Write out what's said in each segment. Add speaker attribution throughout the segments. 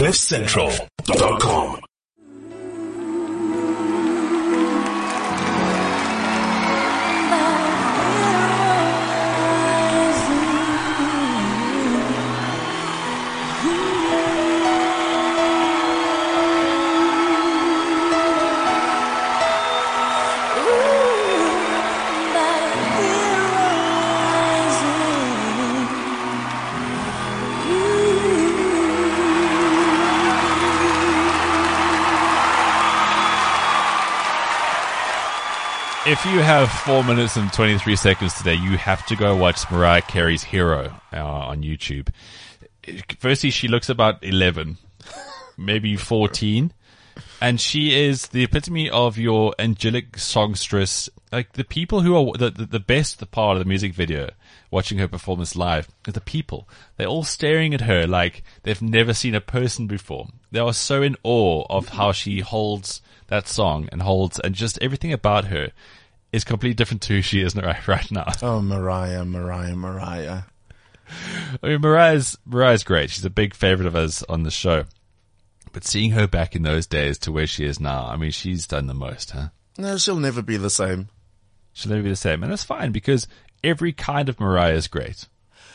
Speaker 1: CliffCentral.com.
Speaker 2: If you have 4 minutes and 23 seconds today, you have to go watch Mariah Carey's Hero on YouTube. Firstly, she looks about 11, maybe 14, and she is the epitome of your angelic songstress. Like, the people who are the best part of the music video, watching her performance live, are the people. They're all staring at her like they've never seen a person before. They are so in awe of how she holds that song and just everything about her is completely different to who she is right now.
Speaker 3: Oh, Mariah.
Speaker 2: I mean, Mariah's great. She's a big favorite of us on the show. But seeing her back in those days to where she is now, I mean, she's done the most, huh?
Speaker 3: No, she'll never be the same.
Speaker 2: She'll never be the same. And that's fine, because every kind of Mariah is great.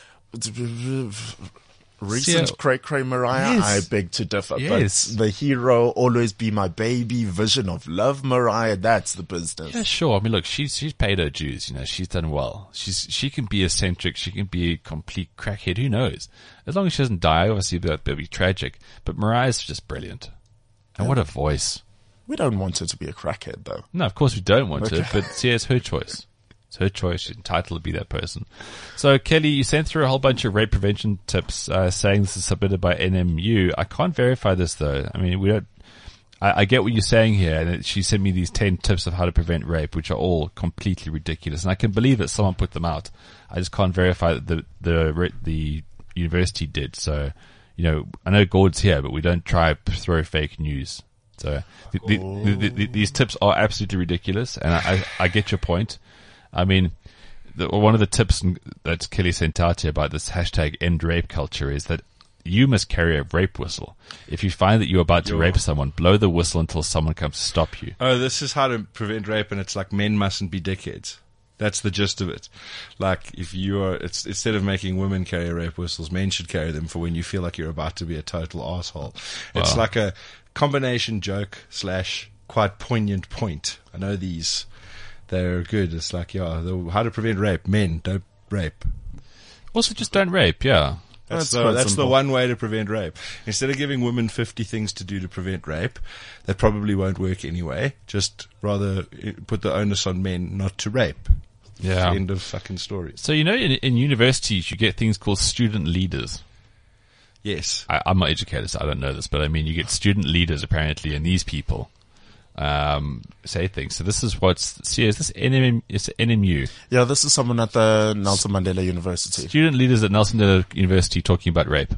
Speaker 3: Recent cray-cray Mariah,
Speaker 2: yes.
Speaker 3: I beg to differ.
Speaker 2: Yes.
Speaker 3: But the Hero, Always Be My Baby, Vision of Love Mariah, that's the business.
Speaker 2: Yeah, sure. I mean, look, she's paid her dues. You know, she's done well. She can be eccentric. She can be a complete crackhead. Who knows? As long as she doesn't die, obviously that'd be tragic. But Mariah's just brilliant. And what a voice.
Speaker 3: We don't want her to be a crackhead, though.
Speaker 2: No, of course we don't want her, but see, it's her choice. It's her choice. She's entitled to be that person. So, Kelly, you sent through a whole bunch of rape prevention tips, saying this is submitted by NMU. I can't verify this, though. I mean, we don't. I get what you're saying here, and she sent me these 10 tips of how to prevent rape, which are all completely ridiculous, and I can believe that someone put them out. I just can't verify that the university did. So, you know, I know Gord's here, but we don't try to throw fake news. So these tips are absolutely ridiculous, and I get your point. I mean, one of the tips that Kelly sent out here about this hashtag end rape culture is that you must carry a rape whistle. If you find that you're about to rape someone, blow the whistle until someone comes to stop you.
Speaker 4: Oh, this is how to prevent rape, and it's like men mustn't be dickheads. That's the gist of it. Like, if it's instead of making women carry rape whistles, men should carry them for when you feel like you're about to be a total asshole. It's like a combination joke / quite poignant point. I know they're good. It's like, how to prevent rape. Men, don't rape.
Speaker 2: Also, just don't rape, yeah.
Speaker 4: That's the one way to prevent rape. Instead of giving women 50 things to do to prevent rape, that probably won't work anyway. Just rather put the onus on men not to rape.
Speaker 2: Yeah.
Speaker 4: End of fucking story.
Speaker 2: So, you know, in universities, you get things called student leaders.
Speaker 4: Yes.
Speaker 2: I'm not educated, so I don't know this, but I mean, you get student leaders apparently, and these people say things. So this is is this NMU?
Speaker 3: Yeah, this is someone at the Nelson Mandela University.
Speaker 2: Student leaders at Nelson Mandela University talking about rape.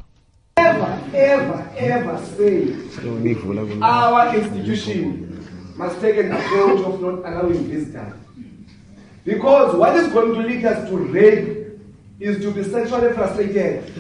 Speaker 5: Ever say our institution must take an approach of not allowing visitors. Because what is going to lead us to rape is to be sexually frustrated.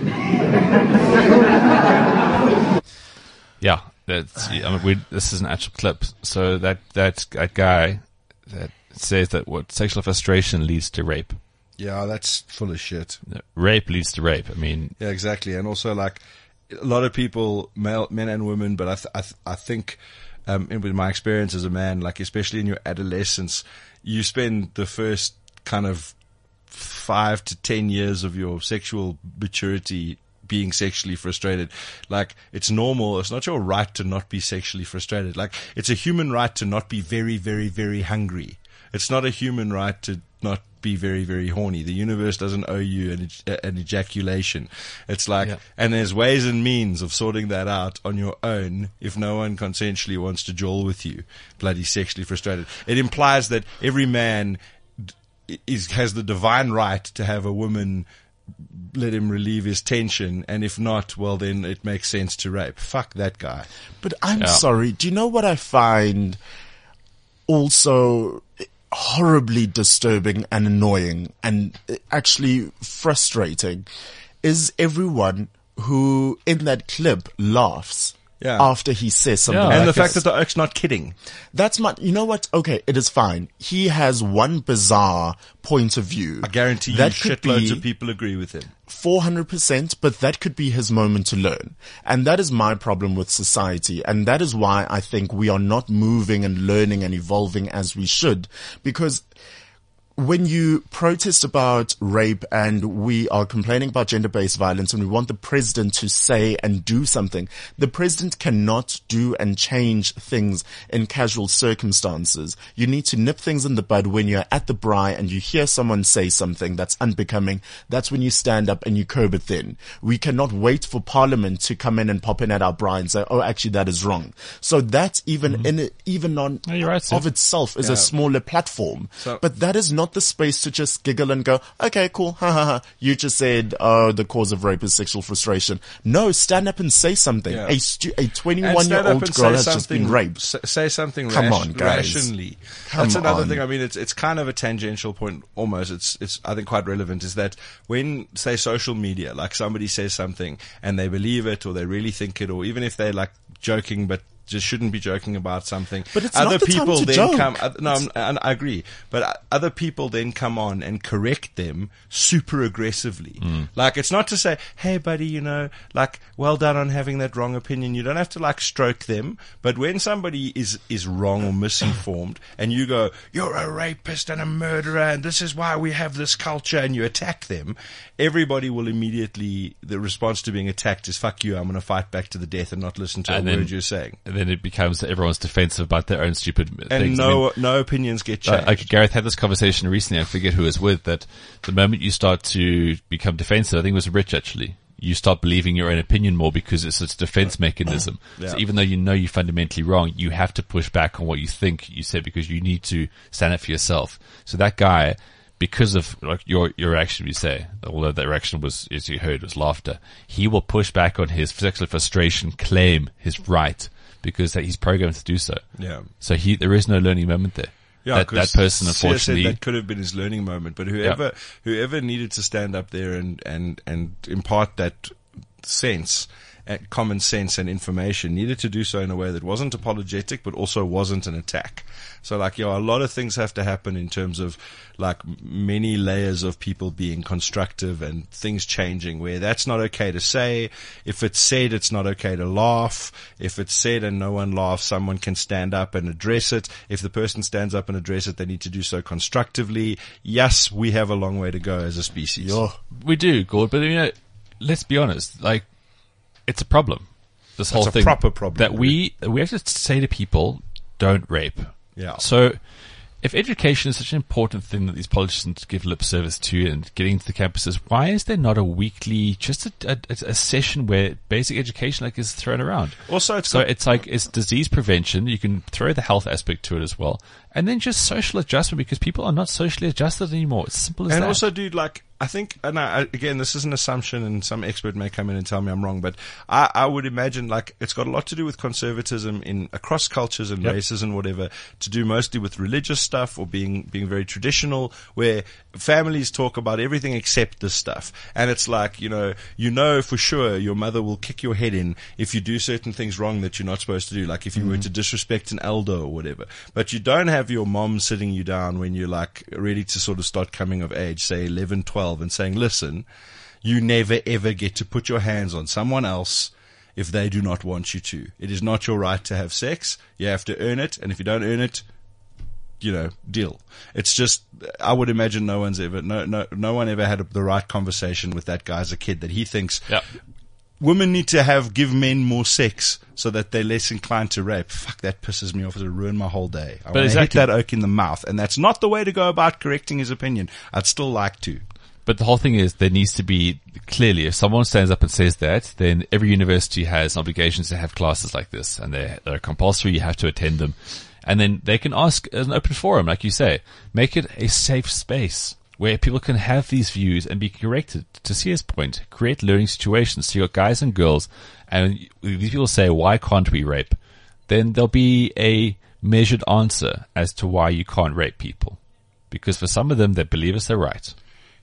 Speaker 2: Yeah, this is an actual clip. So that's a guy that says that what sexual frustration leads to rape.
Speaker 4: Yeah, that's full of shit.
Speaker 2: Rape leads to rape. I mean,
Speaker 4: yeah, exactly. And also, like, a lot of people, men and women, but I think, with my experience as a man, like, especially in your adolescence, you spend the first kind of 5 to 10 years of your sexual maturity being sexually frustrated. Like, it's normal. It's not your right to not be sexually frustrated. Like, it's a human right to not be very, very, very hungry. It's not a human right to not be very, very horny. The universe doesn't owe you an ejaculation. It's like, and there's ways and means of sorting that out on your own if no one consensually wants to jowl with you, bloody sexually frustrated. It implies that every man has the divine right to have a woman let him relieve his tension, and if not, well, then it makes sense to rape. Fuck that guy.
Speaker 3: But I'm sorry, do you know what I find also horribly disturbing and annoying and actually frustrating is everyone who in that clip laughs
Speaker 4: Yeah.
Speaker 3: after he says something
Speaker 2: Yeah.
Speaker 3: like
Speaker 4: And the
Speaker 3: this.
Speaker 4: fact that the oak's not kidding.
Speaker 3: That's my, you know what? Okay, it is fine. He has one bizarre point of view.
Speaker 4: I guarantee you
Speaker 3: that could
Speaker 4: shitloads
Speaker 3: be
Speaker 4: of people agree with him.
Speaker 3: 400%, but that could be his moment to learn. And that is my problem with society. And that is why I think we are not moving and learning and evolving as we should. Because when you protest about rape and we are complaining about gender-based violence and we want the president to say and do something, the president cannot do and change things in casual circumstances. You need to nip things in the bud when you're at the braai and you hear someone say something that's unbecoming. That's when you stand up and you curb it then. We cannot wait for parliament to come in and pop in at our braai and say, oh, actually that is wrong. So that even on
Speaker 2: No, you're right, Sid.
Speaker 3: of itself is a smaller platform.
Speaker 4: So-
Speaker 3: But that is not the space to just giggle and go, okay, cool, ha ha ha. You just said, oh, the cause of rape is sexual frustration. No, stand up and say something.
Speaker 4: Yeah.
Speaker 3: A
Speaker 4: And stand up
Speaker 3: 21-year-old
Speaker 4: and
Speaker 3: girl
Speaker 4: say
Speaker 3: has just been
Speaker 4: something-
Speaker 3: raped.
Speaker 4: Say something
Speaker 3: Come on, guys.
Speaker 4: rationally.
Speaker 3: Come
Speaker 4: That's another
Speaker 3: on.
Speaker 4: thing. I mean, it's kind of a tangential point almost. It's I think quite relevant is that when, say, social media, like somebody says something and they believe it or they really think it, or even if they're like joking but just shouldn't be joking about something.
Speaker 3: But it's
Speaker 4: other
Speaker 3: not the time
Speaker 4: people
Speaker 3: to
Speaker 4: then
Speaker 3: joke.
Speaker 4: come. I agree. But other people then come on and correct them super aggressively. Like it's not to say, "Hey, buddy, you know, like well done on having that wrong opinion." You don't have to like stroke them. But when somebody is wrong or misinformed, and you go, "You're a rapist and a murderer, and this is why we have this culture," and you attack them, everybody will immediately. The response to being attacked is "Fuck you! I'm going to fight back to the death and not listen to a
Speaker 2: And then-
Speaker 4: word you're saying."
Speaker 2: And then it becomes that everyone's defensive about their own stupid
Speaker 4: And
Speaker 2: things. I mean,
Speaker 4: no opinions get changed.
Speaker 2: like Gareth had this conversation recently, I forget who it was with, that the moment you start to become defensive, I think it was Rich actually, you start believing your own opinion more because it's a defense mechanism.
Speaker 4: Yeah.
Speaker 2: So even though you know you're fundamentally wrong, you have to push back on what you think you said because you need to stand up for yourself. So that guy, because of like your reaction, you say, although that reaction was, as you heard, was laughter, he will push back on his sexual frustration, claim his right, because he's programmed to do so.
Speaker 4: Yeah.
Speaker 2: So there is no learning moment there.
Speaker 4: Yeah,
Speaker 2: that person,
Speaker 4: Sia
Speaker 2: unfortunately,
Speaker 4: said that could have been his learning moment. But whoever needed to stand up there and impart that sense, common sense and information, needed to do so in a way that wasn't apologetic, but also wasn't an attack. So like, a lot of things have to happen in terms of like many layers of people being constructive and things changing, where that's not okay to say. If it's said, it's not okay to laugh. If it's said and no one laughs, someone can stand up and address it. If the person stands up and address it, they need to do so constructively. Yes, we have a long way to go as a species.
Speaker 2: we do, Gord, but let's be honest, like, it's a problem. This whole
Speaker 4: a
Speaker 2: thing.
Speaker 4: proper problem.
Speaker 2: That we have to say to people, don't rape.
Speaker 4: Yeah.
Speaker 2: So, if education is such an important thing that these politicians give lip service to and getting into the campuses, why is there not a weekly, just a session where basic education like is thrown around?
Speaker 4: Also, it's
Speaker 2: It's disease prevention. You can throw the health aspect to it as well. And then just social adjustment, because people are not socially adjusted anymore. It's simple as that.
Speaker 4: And also, dude, like, I think, and again, this is an assumption and some expert may come in and tell me I'm wrong, but I would imagine, like, it's got a lot to do with conservatism across cultures and races and whatever, to do mostly with religious stuff or being very traditional, where families talk about everything except this stuff. And it's like, you know for sure your mother will kick your head in if you do certain things wrong that you're not supposed to do, like if you were to disrespect an elder or whatever. But you don't have your mom sitting you down when you're like ready to sort of start coming of age, say 11, 12, and saying, listen, you never ever get to put your hands on someone else if they do not want you to. It is not your right to have sex. You have to earn it. And if you don't earn it, deal. It's just, I would imagine no one ever had the right conversation with that guy as a kid, that he thinks women need to give men more sex so that they're less inclined to rape. Fuck, that pisses me off. It'll ruin my whole day. I want to hit that oak in the mouth. And that's not the way to go about correcting his opinion. I'd still like to.
Speaker 2: But the whole thing is, there needs to be, clearly, if someone stands up and says that, then every university has obligations to have classes like this, and they're compulsory, you have to attend them. And then they can ask as an open forum, like you say, make it a safe space where people can have these views and be corrected. To Sia's point, create learning situations. So you got guys and girls, and these people say, why can't we rape? Then there'll be a measured answer as to why you can't rape people. Because for some of them, they believe it's their right.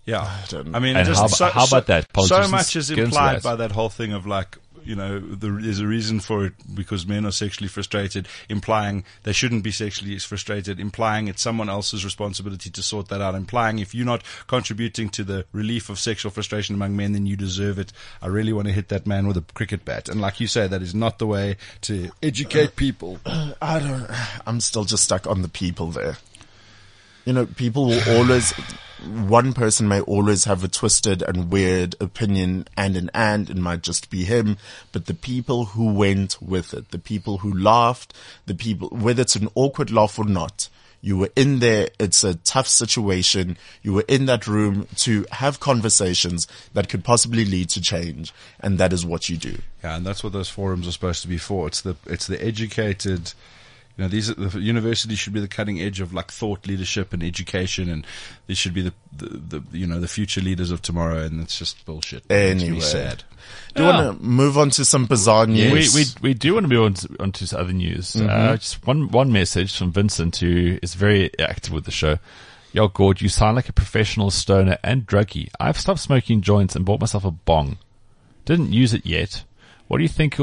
Speaker 4: Yeah.
Speaker 3: don't
Speaker 4: I mean,
Speaker 2: And
Speaker 4: just
Speaker 2: how about that?
Speaker 4: So
Speaker 2: Politicians
Speaker 4: much is
Speaker 2: get into
Speaker 4: implied
Speaker 2: that.
Speaker 4: by that whole thing of like, you know, there's a reason for it because men are sexually frustrated, implying they shouldn't be sexually frustrated, implying it's someone else's responsibility to sort that out, implying if you're not contributing to the relief of sexual frustration among men, then you deserve it. I really want to hit that man with a cricket bat. And like you say, that is not the way to educate people.
Speaker 3: I'm still just stuck on the people there. You know, people will always, one person may always have a twisted and weird opinion and it might just be him, but the people who went with it, the people who laughed, the people, whether it's an awkward laugh or not, you were in there, it's a tough situation, you were in that room to have conversations that could possibly lead to change, and that is what you do.
Speaker 4: Yeah, and that's what those forums are supposed to be for. It's the educated. You know, the university should be the cutting edge of like thought leadership and education, and these should be the future leaders of tomorrow. And it's just bullshit. It makes me sad.
Speaker 3: Do you want to move on to some bizarre news?
Speaker 2: We do want to move on to some other news. Just one message from Vincent, who is very active with the show. Yo, Gord, you sound like a professional stoner and druggie. I've stopped smoking joints and bought myself a bong. Didn't use it yet. What do you think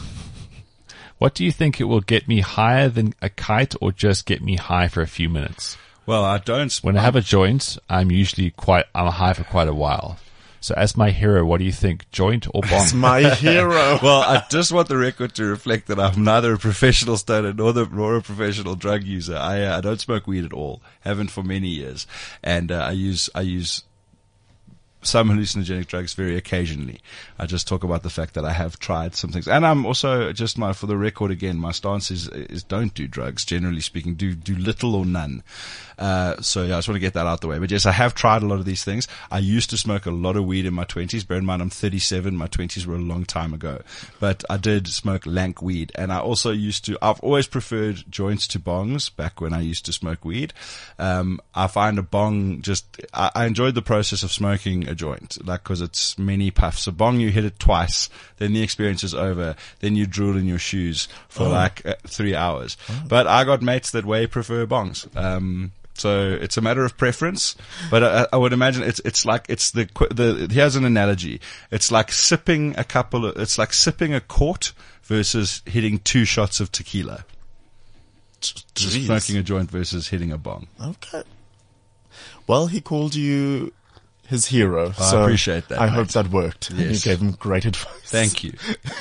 Speaker 2: it will get me higher than a kite, or just get me high for a few minutes?
Speaker 4: Well, I don't.
Speaker 2: When I have a joint, I'm high for quite a while. So as my hero, what do you think? Joint or bong?
Speaker 3: It's my hero.
Speaker 4: Well, I just want the record to reflect that I'm neither a professional stoner nor a professional drug user. I don't smoke weed at all. Haven't for many years. And, I use some hallucinogenic drugs very occasionally. I just talk about the fact that I have tried some things. And I'm also for the record again, my stance is don't do drugs, generally speaking. Do little or none. So yeah, I just want to get that out the way. But yes, I have tried a lot of these things. I used to smoke a lot of weed in my 20s. Bear in mind, I'm 37. My 20s were a long time ago. But I did smoke lank weed. And I also I've always preferred joints to bongs back when I used to smoke weed. I find a bong I enjoyed the process of smoking a joint, like, cause it's many puffs. A bong, you hit it twice, then the experience is over, then you drool in your shoes for 3 hours. But I got mates that way prefer bongs. So it's a matter of preference, but I would imagine it's like, here's an analogy. It's like sipping a quart versus hitting 2 shots of tequila.
Speaker 3: Jeez.
Speaker 4: Smoking a joint versus hitting a bong.
Speaker 3: Okay. Well, he called you his hero. So
Speaker 4: I appreciate that.
Speaker 3: I hope that worked.
Speaker 4: Yes.
Speaker 3: You gave him great advice.
Speaker 4: Thank you.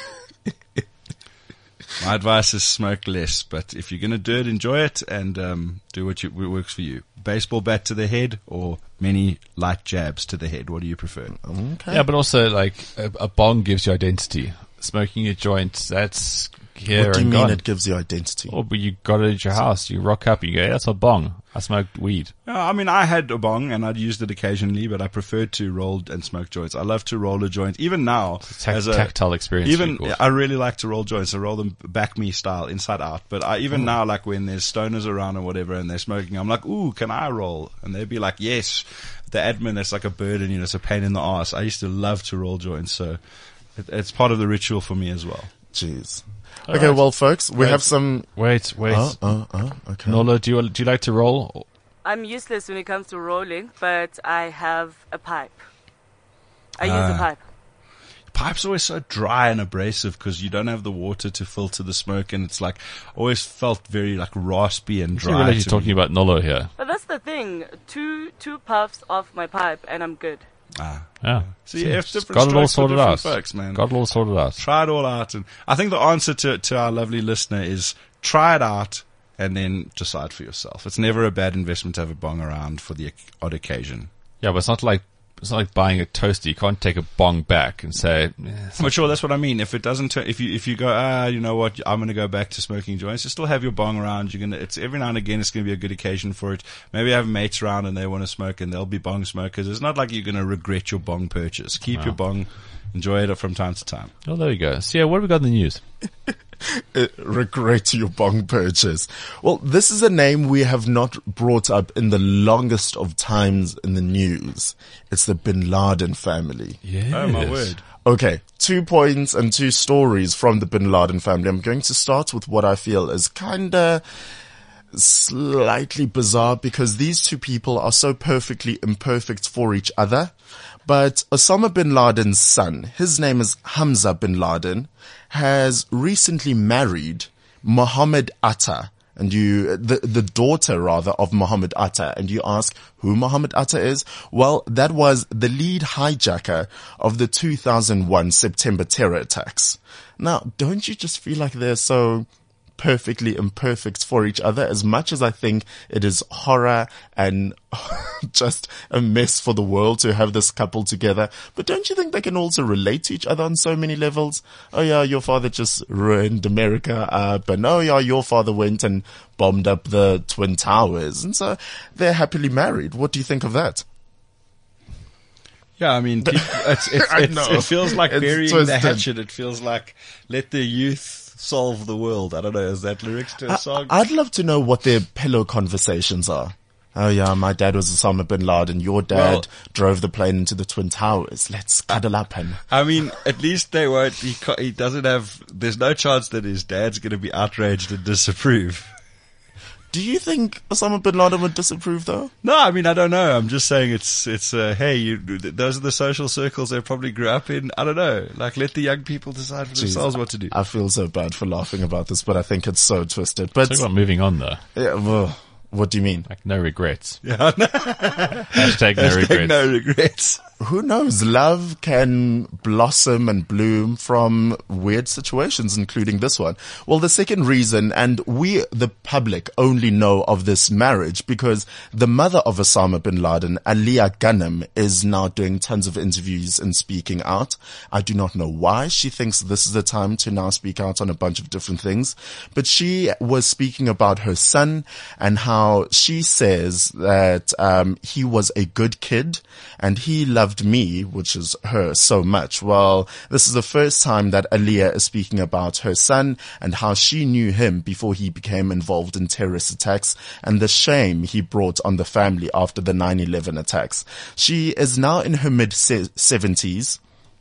Speaker 4: My advice is smoke less, but if you're going to do it, enjoy it and do what works for you. Baseball bat to the head or many light jabs to the head? What do you prefer?
Speaker 3: Okay.
Speaker 2: Yeah, but also like a bong gives you identity. Smoking a joint, that's here
Speaker 3: What do you
Speaker 2: and
Speaker 3: mean
Speaker 2: gone.
Speaker 3: it gives you identity?
Speaker 2: Oh, but you got it at your house. You rock up, you go, hey, that's a bong. I smoked weed.
Speaker 4: I mean, I had a bong and I'd used it occasionally, but I preferred to roll and smoke joints. I love to roll a joint. Even now, as a
Speaker 2: tactile experience.
Speaker 4: I really like to roll joints. I roll them back me style, inside out. But even now, like when there's stoners around or whatever and they're smoking, I'm like, ooh, can I roll? And they'd be like, yes. The admin, that's like a burden, it's a pain in the ass. I used to love to roll joints, so it's part of the ritual for me as well.
Speaker 3: Jeez.
Speaker 2: All
Speaker 3: Okay,
Speaker 2: right.
Speaker 3: well, folks, we have some...
Speaker 2: Wait.
Speaker 3: Okay.
Speaker 2: Nola, do you like to roll?
Speaker 1: I'm useless when it comes to rolling, but I have a pipe. I use a pipe.
Speaker 4: Pipe's always so dry and abrasive because you don't have the water to filter the smoke, and it's like always felt very like raspy and
Speaker 2: I
Speaker 4: dry.
Speaker 2: realize you're talking about Nolo here.
Speaker 1: But that's the thing. Two puffs off my pipe and I'm good.
Speaker 2: Yeah.
Speaker 4: So you have different
Speaker 2: got it all
Speaker 4: strokes for
Speaker 2: sorted
Speaker 4: different
Speaker 2: out.
Speaker 4: folks, man.
Speaker 2: Got it all sorted out.
Speaker 4: Try it all out, and I think the answer to our lovely listener is try it out and then decide for yourself. It's never a bad investment to have a bong around for the odd occasion.
Speaker 2: Yeah, but it's not like buying a toaster. You can't take a bong back and say,
Speaker 4: But sure, that's what I mean. If it doesn't, if you go, you know what, I'm going to go back to smoking joints. You still have your bong around. It's every now and again. It's going to be a good occasion for it. Maybe have mates around and they want to smoke, and they'll be bong smokers. It's not like you're going to regret your bong purchase. Keep your bong, enjoy it from time to time.
Speaker 2: oh, there you go. So yeah, what have we got in the news?
Speaker 3: Regret your bong purchase. Well, this is a name we have not brought up in the longest of times in the news. It's the Bin Laden family.
Speaker 2: Yeah.
Speaker 4: Oh my word.
Speaker 3: Okay, 2 points and 2 stories from the Bin Laden family. I'm going to start with what I feel is kinda slightly bizarre because these two people are so perfectly imperfect for each other. But Osama bin Laden's son, his name is Hamza bin Laden, has recently married Mohammed Atta. And the daughter rather of Mohammed Atta. And you ask who Mohammed Atta is? Well, that was the lead hijacker of the 2001 September terror attacks. Now, don't you just feel like they're so perfectly imperfect for each other? As much as I think it is horror and just a mess for the world to have this couple together, but don't you think they can also relate to each other on so many levels? Oh yeah, your father just ruined America up, and oh yeah, your father went and bombed up the Twin Towers, and so they're happily married. What do you think of that?
Speaker 4: Yeah, I mean, it feels like burying the hatchet. It feels like let the youth solve the world. I don't know. Is that lyrics to a song?
Speaker 3: I'd love to know what their pillow conversations are. Oh yeah, my dad was Osama bin Laden. Your dad drove the plane into the Twin Towers. Let's cuddle up and.
Speaker 4: I mean, at least they won't. He doesn't have. There's no chance that his dad's going to be outraged and disapprove.
Speaker 3: Do you think Osama bin Laden would disapprove though?
Speaker 4: No, I mean, I don't know. I'm just saying hey, those are the social circles they probably grew up in. I don't know. Like, let the young people decide for themselves what to do.
Speaker 3: I feel so bad for laughing about this, but I think it's so twisted. But
Speaker 2: talk about moving on though.
Speaker 3: Yeah, well, what do you mean?
Speaker 2: Like, no regrets.
Speaker 4: Yeah.
Speaker 2: Hashtag no regrets.
Speaker 4: No regrets.
Speaker 3: Who knows? Love can blossom and bloom from weird situations, including this one. Well, the second reason, and we, the public, only know of this marriage because the mother of Osama bin Laden, Aliyah Ghanem, is now doing tons of interviews and speaking out. I do not know why she thinks this is the time to now speak out on a bunch of different things, but she was speaking about her son and how she says that he was a good kid and he loved me, which is her, so much. Well, this is the first time that Aliyah is speaking about her son and how she knew him before he became involved in terrorist attacks and the shame he brought on the family after the 9/11 attacks. She is now in her mid-70s.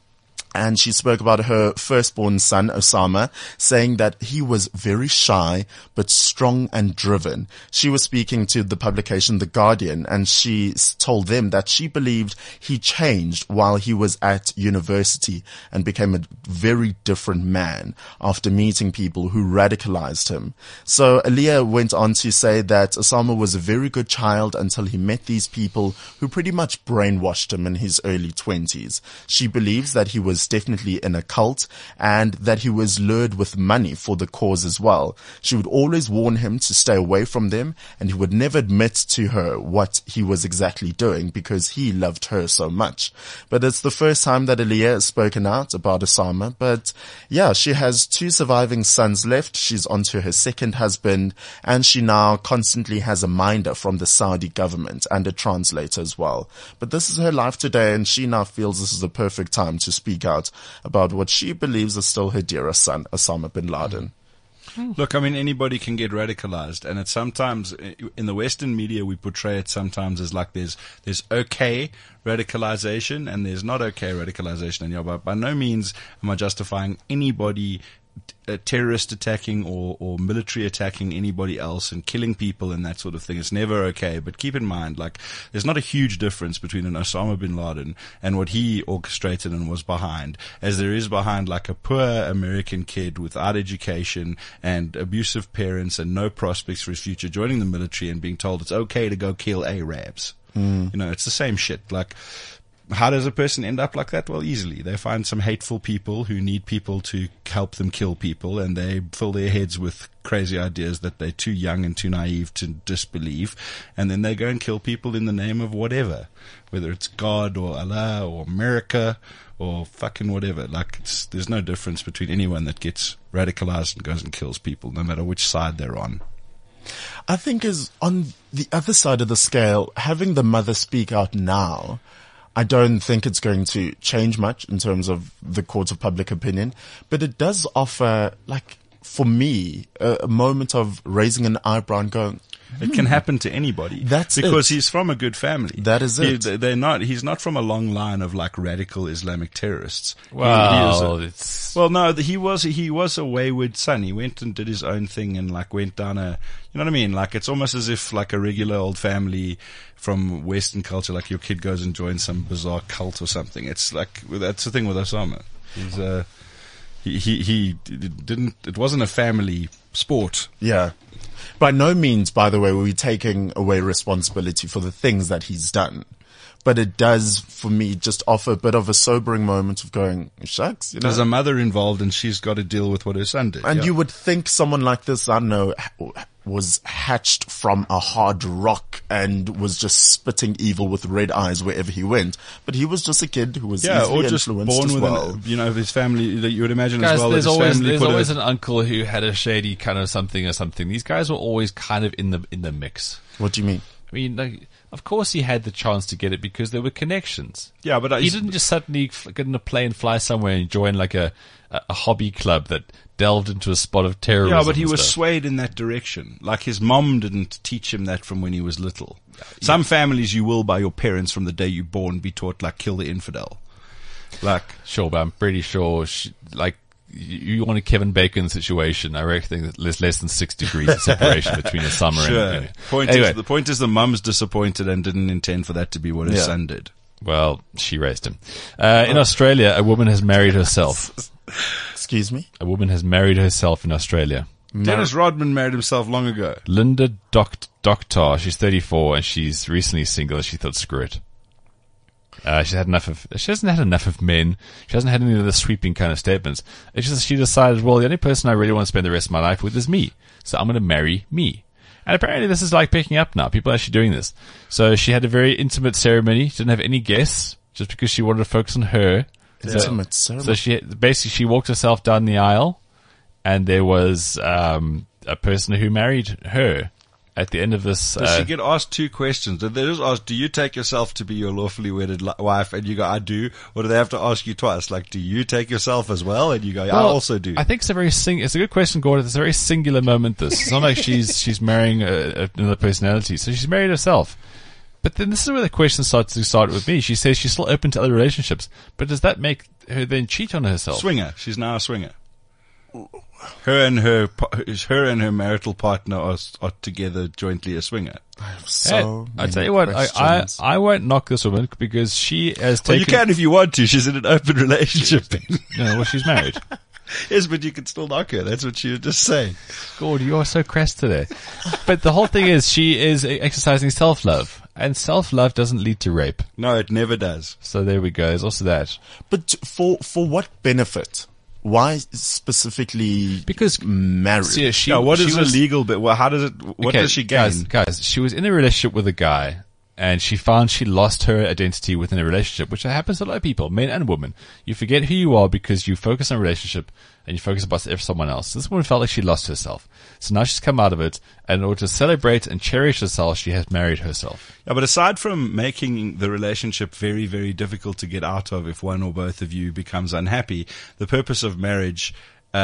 Speaker 3: And she spoke about her firstborn son, Osama, saying that he was very shy, but strong and driven. She was speaking to the publication The Guardian, and she told them that she believed he changed while he was at university and became a very different man after meeting people who radicalized him. So Aliyah went on to say that Osama was a very good child until he met these people who pretty much brainwashed him in his early 20s. She believes that he was definitely in a cult and that he was lured with money for the cause as well. She would always warn him to stay away from them and he would never admit to her what he was exactly doing because he loved her so much. But it's the first time that Aliyah has spoken out about Osama. But yeah, she has 2 surviving sons left. She's onto her second husband and she now constantly has a minder from the Saudi government and a translator as well. But this is her life today and she now feels this is the perfect time to speak out about what she believes is still her dearest son, Osama bin Laden.
Speaker 4: Look, I mean, anybody can get radicalized, and it's sometimes in the Western media we portray it sometimes as like there's okay radicalization and there's not okay radicalization. And by no means am I justifying anybody terrorist attacking or military attacking anybody else and killing people and that sort of thing. It's never okay. But keep in mind, like, there's not a huge difference between an Osama bin Laden and what he orchestrated and was behind, as there is behind like a poor American kid without education and abusive parents and no prospects for his future joining the military and being told it's okay to go kill Arabs. You know, it's the same shit. Like, how does a person end up like that? Well, easily. They find some hateful people who need people to help them kill people, and they fill their heads with crazy ideas that they're too young and too naive to disbelieve, and then they go and kill people in the name of whatever, whether it's God or Allah or America or fucking whatever. Like, there's no difference between anyone that gets radicalized and goes and kills people, no matter which side they're on.
Speaker 3: I think is on the other side of the scale, having the mother speak out now, I don't think it's going to change much in terms of the court of public opinion, but it does offer, like, for me, a moment of raising an eyebrow and going,
Speaker 4: It can happen to anybody.
Speaker 3: That's
Speaker 4: because
Speaker 3: it.
Speaker 4: he's from a good family.
Speaker 3: That is it.
Speaker 4: He's not from a long line of like radical Islamic terrorists.
Speaker 2: Well,
Speaker 4: He was a wayward son. He went and did his own thing and like went down you know what I mean? Like it's almost as if like a regular old family from Western culture, like your kid goes and joins some bizarre cult or something. It's like, that's the thing with Osama. It wasn't a family sport.
Speaker 3: Yeah. By no means, by the way, were we taking away responsibility for the things that he's done. But it does, for me, just offer a bit of a sobering moment of going, shucks, you know.
Speaker 4: There's a mother involved and she's got to deal with what her son did.
Speaker 3: And you would think someone like this, I don't know, was hatched from a hard rock and was just spitting evil with red eyes wherever he went. But he was just a kid who was easily
Speaker 4: or just
Speaker 3: influenced
Speaker 4: born
Speaker 3: as
Speaker 4: with
Speaker 3: well.
Speaker 4: his family, that you would imagine
Speaker 2: guys,
Speaker 4: as well.
Speaker 2: there's
Speaker 4: There's
Speaker 2: always an uncle who had a shady kind of something or something. These guys were always kind of in the mix.
Speaker 3: What do you mean?
Speaker 2: I mean, like, of course he had the chance to get it because there were connections.
Speaker 4: Yeah, but
Speaker 2: he didn't just suddenly get in a plane, fly somewhere and join like a hobby club that delved into a spot of terrorism.
Speaker 4: Yeah, but he
Speaker 2: and
Speaker 4: was
Speaker 2: stuff.
Speaker 4: swayed in that direction. Like his mom didn't teach him that from when he was little. Some families you will by your parents from the day you're born be taught like kill the infidel. Like,
Speaker 2: Sure, but I'm pretty sure you want a Kevin Bacon situation. I reckon there's less than 6 degrees of separation between a summer and
Speaker 4: the point is the mum's disappointed and didn't intend for that to be what his son did.
Speaker 2: Well, she raised him. In Australia, a woman has married herself.
Speaker 3: Excuse me?
Speaker 2: A woman has married herself in Australia.
Speaker 4: Dennis Rodman married himself long ago.
Speaker 2: Linda Doctor, she's 34 and she's recently single. She thought, screw it. She hasn't had enough of men. She hasn't had any of the sweeping kind of statements. It's just she decided, well, the only person I really want to spend the rest of my life with is me. So I'm going to marry me. And apparently this is like picking up now. People are actually doing this. So she had a very intimate ceremony. She didn't have any guests just because she wanted to focus on her.
Speaker 3: Intimate ceremony.
Speaker 2: So she walked herself down the aisle and there was, a person who married her. At the end of this,
Speaker 4: does she get asked 2 questions? Did they just ask, do you take yourself to be your lawfully wedded wife? And you go, I do. Or do they have to ask you twice? Like, do you take yourself as well? And you go, yeah, I also do.
Speaker 2: I think it's it's a good question, Gordon. It's a very singular moment, this. It's not like she's marrying another personality. So she's married herself. But then this is where the question starts with me. She says she's still open to other relationships. But does that make her then cheat on herself?
Speaker 4: Swinger. She's now a swinger. Her and her marital partner are together jointly a swinger.
Speaker 2: I tell you what, I won't knock this woman because she has taken.
Speaker 4: Well, you can if you want to. She's in an open relationship.
Speaker 2: No, well, she's married.
Speaker 4: Yes, but you can still knock her. That's what she was just saying.
Speaker 2: God, you are so crass today. But the whole thing is, she is exercising self-love, and self-love doesn't lead to rape.
Speaker 4: No, it never does.
Speaker 2: So there we go. There's also that.
Speaker 3: But for what benefit? Why specifically?
Speaker 2: Because
Speaker 3: marriage.
Speaker 2: See,
Speaker 4: what is illegal? But how does it? What does she gain?
Speaker 2: Guys, she was in a relationship with a guy, and she found she lost her identity within a relationship, which happens to a lot of people, men and women. You forget who you are because you focus on a relationship and you focus about someone else. This woman felt like she lost herself. So now she's come out of it, and in order to celebrate and cherish herself, she has married herself.
Speaker 4: Yeah, but aside from making the relationship very, very difficult to get out of if one or both of you becomes unhappy, the purpose of marriage,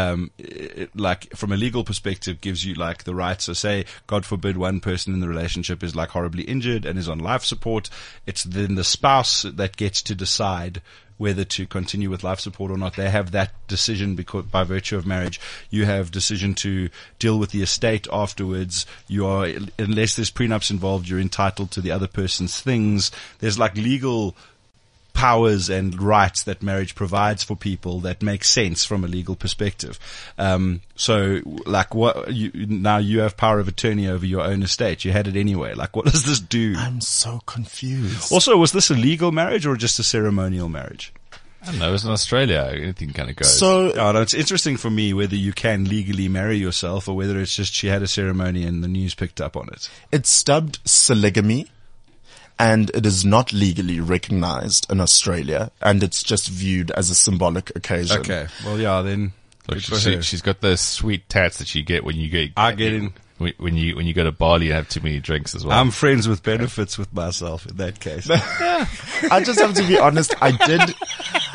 Speaker 4: like from a legal perspective, gives you like the right. So say, God forbid, one person in the relationship is like horribly injured and is on life support. It's then the spouse that gets to decide whether to continue with life support or not. They have that decision because by virtue of marriage, you have decision to deal with the estate afterwards. You are, unless there's prenups involved, you're entitled to the other person's things. There's like legal powers and rights that marriage provides for people that make sense from a legal perspective. So like now you have power of attorney over your own estate. You had it anyway. Like what does this do?
Speaker 3: I'm so confused.
Speaker 4: Also, was this a legal marriage or just a ceremonial marriage?
Speaker 2: I don't know. It was in Australia. Anything kind of goes.
Speaker 3: So,
Speaker 4: no, it's interesting for me whether you can legally marry yourself or whether it's just she had a ceremony and the news picked up on it.
Speaker 3: It's dubbed polygamy. And it is not legally recognized in Australia, and it's just viewed as a symbolic occasion.
Speaker 4: Okay, well, yeah, then
Speaker 2: look, she's got those sweet tats that you get when you get.
Speaker 4: I get in
Speaker 2: when you go to Bali and have too many drinks as well.
Speaker 4: I'm friends with benefits with myself in that case.
Speaker 3: I just have to be honest. I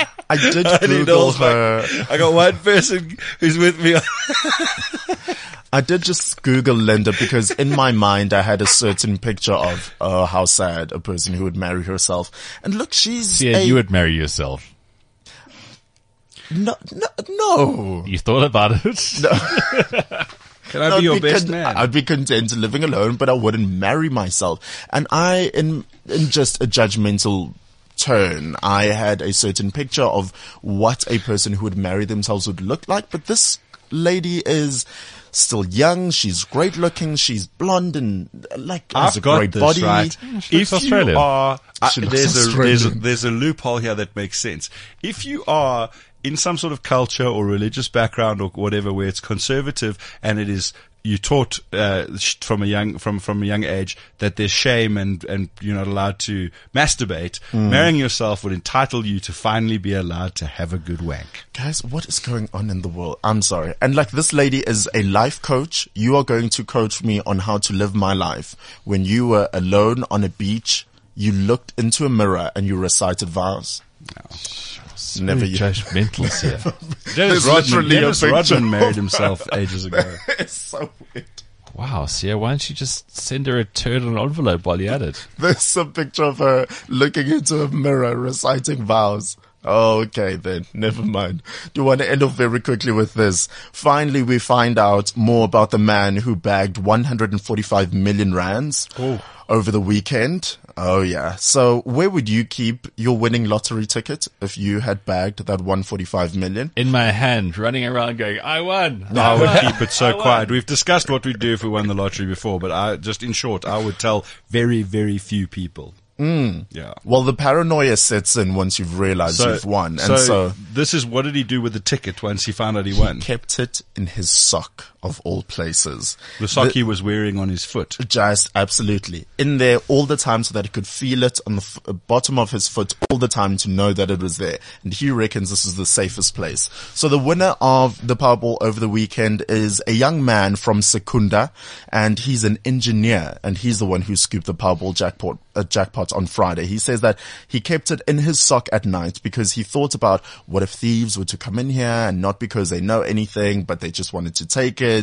Speaker 3: did Google her.
Speaker 4: I got one person who's with me.
Speaker 3: I did just Google Linda because in my mind I had a certain picture of how sad a person who would marry herself. And look, she's
Speaker 2: you would marry yourself.
Speaker 3: No.
Speaker 2: You thought about it?
Speaker 3: No.
Speaker 4: Can I be your best man?
Speaker 3: I'd be content living alone, but I wouldn't marry myself. And in just a judgmental turn, I had a certain picture of what a person who would marry themselves would look like. But this lady is still young. She's great looking. She's blonde and has a great body.
Speaker 4: Right.
Speaker 2: If
Speaker 4: you are,
Speaker 3: She looks Australian.
Speaker 4: there's a loophole here that makes sense. If you are in some sort of culture or religious background or whatever where it's conservative and it is you taught from a young age that there's shame and you're not allowed to masturbate, marrying yourself would entitle you to finally be allowed to have a good wank.
Speaker 3: Guys, what is going on in the world? I'm sorry. And this lady is a life coach. You are going to coach me on how to live my life. When you were alone on a beach, you looked into a mirror and you recited vows.
Speaker 4: No.
Speaker 3: Never
Speaker 2: judgmental here.
Speaker 4: Dennis Rodman married himself ages ago.
Speaker 3: It's so weird.
Speaker 2: Wow, Sia, why don't you just send her a turd on an envelope while you're at it?
Speaker 3: There's a picture of her looking into a mirror reciting vows. Okay, then. Never mind. Do you want to end off very quickly with this? Finally, we find out more about the man who bagged 145 million rands over the weekend. Oh, yeah. So where would you keep your winning lottery ticket if you had bagged that 145 million?
Speaker 2: In my hand, running around going, I won.
Speaker 4: No, I would keep it so quiet. We've discussed what we'd do if we won the lottery before, but in short, I would tell very, very few people. Yeah.
Speaker 3: Well, the paranoia sets in once you've realized you've won. And so
Speaker 4: this is, what did he do with the ticket once he found out he won?
Speaker 3: Kept it in his sock, of all places.
Speaker 4: The sock he was wearing on his foot.
Speaker 3: Just absolutely. In there all the time so that he could feel it on the bottom of his foot all the time to know that it was there. And he reckons this is the safest place. So the winner of the Powerball over the weekend is a young man from Secunda, and he's an engineer, and he's the one who scooped the Powerball jackpot on Friday. He says that he kept it in his sock at night because he thought about what if thieves were to come in here, and not because they know anything, but they just wanted to take it.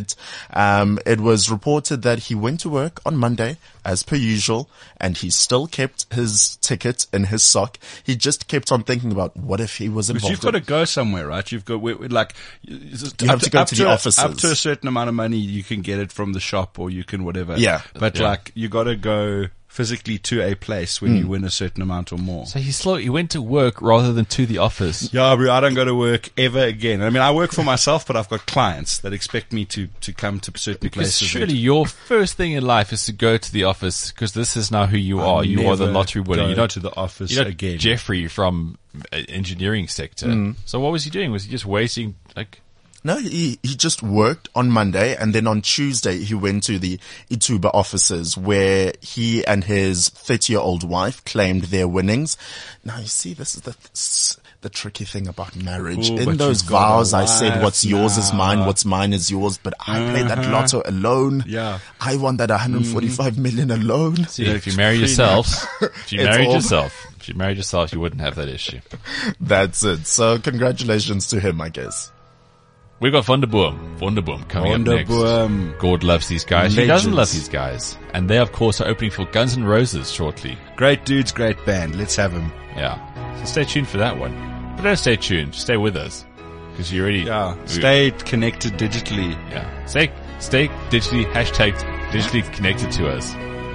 Speaker 3: It was reported that he went to work on Monday as per usual, and he still kept his ticket in his sock. He just kept on thinking about what if he was involved.
Speaker 4: Because you've got to go somewhere, right? You've got
Speaker 3: you have to go to the offices.
Speaker 4: Up to a certain amount of money, you can get it from the shop, or you can whatever.
Speaker 3: Yeah,
Speaker 4: but you got to go physically to a place when you win a certain amount or more.
Speaker 2: So he went to work rather than to the office.
Speaker 4: Yeah, bro, I don't go to work ever again. I mean, I work for myself, but I've got clients that expect me to come to certain places.
Speaker 2: Surely your first thing in life is to go to the office, because this is now who you are. You are the lottery winner. You're not
Speaker 4: to the office
Speaker 2: again. Jeffrey from engineering sector. So what was he doing? Was he just waiting
Speaker 3: No, he just worked on Monday, and then on Tuesday he went to the Ituba offices where he and his 30-year-old wife claimed their winnings. Now you see, this is the tricky thing about marriage. In those vows I said what's yours is mine, what's mine is yours, but I played that lotto alone.
Speaker 4: Yeah.
Speaker 3: I won that 145 million alone.
Speaker 2: See, if you marry yourself, if you married yourself, you wouldn't have that issue.
Speaker 3: That's it. So congratulations to him, I guess.
Speaker 2: We've got Wonderboom coming up next. Gord loves these guys. Who doesn't love these guys? And they, of course, are opening for Guns N' Roses shortly.
Speaker 4: Great dudes, great band. Let's have them.
Speaker 2: Yeah. So stay tuned for that one. But don't stay tuned. Stay with us. Because you already...
Speaker 4: Yeah. Stay connected digitally.
Speaker 2: Yeah. Stay digitally, digitally connected to us.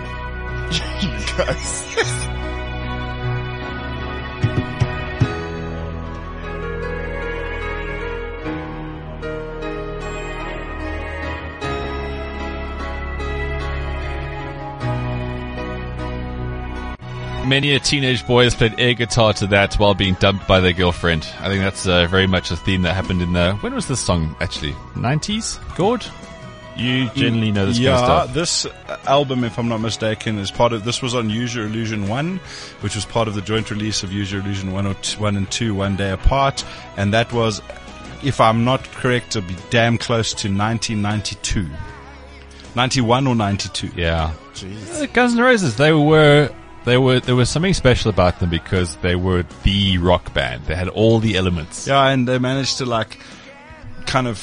Speaker 3: You guys...
Speaker 2: Many a teenage boy has played air guitar to that while being dumped by their girlfriend. I think that's very much a theme that happened in the... When was this song, actually? 90s? Gord? You generally know this kind of stuff.
Speaker 4: Yeah, this album, if I'm not mistaken, is part of... This was on Use Your Illusion 1, which was part of the joint release of Use Your Illusion 1 and 2, one day apart. And that was, if I'm not correct, to be damn close to 1992. 91 or 92.
Speaker 2: Yeah. Jeez. Guns N' Roses, there was something special about them because they were the rock band. They had all the elements.
Speaker 4: Yeah, and they managed to kind of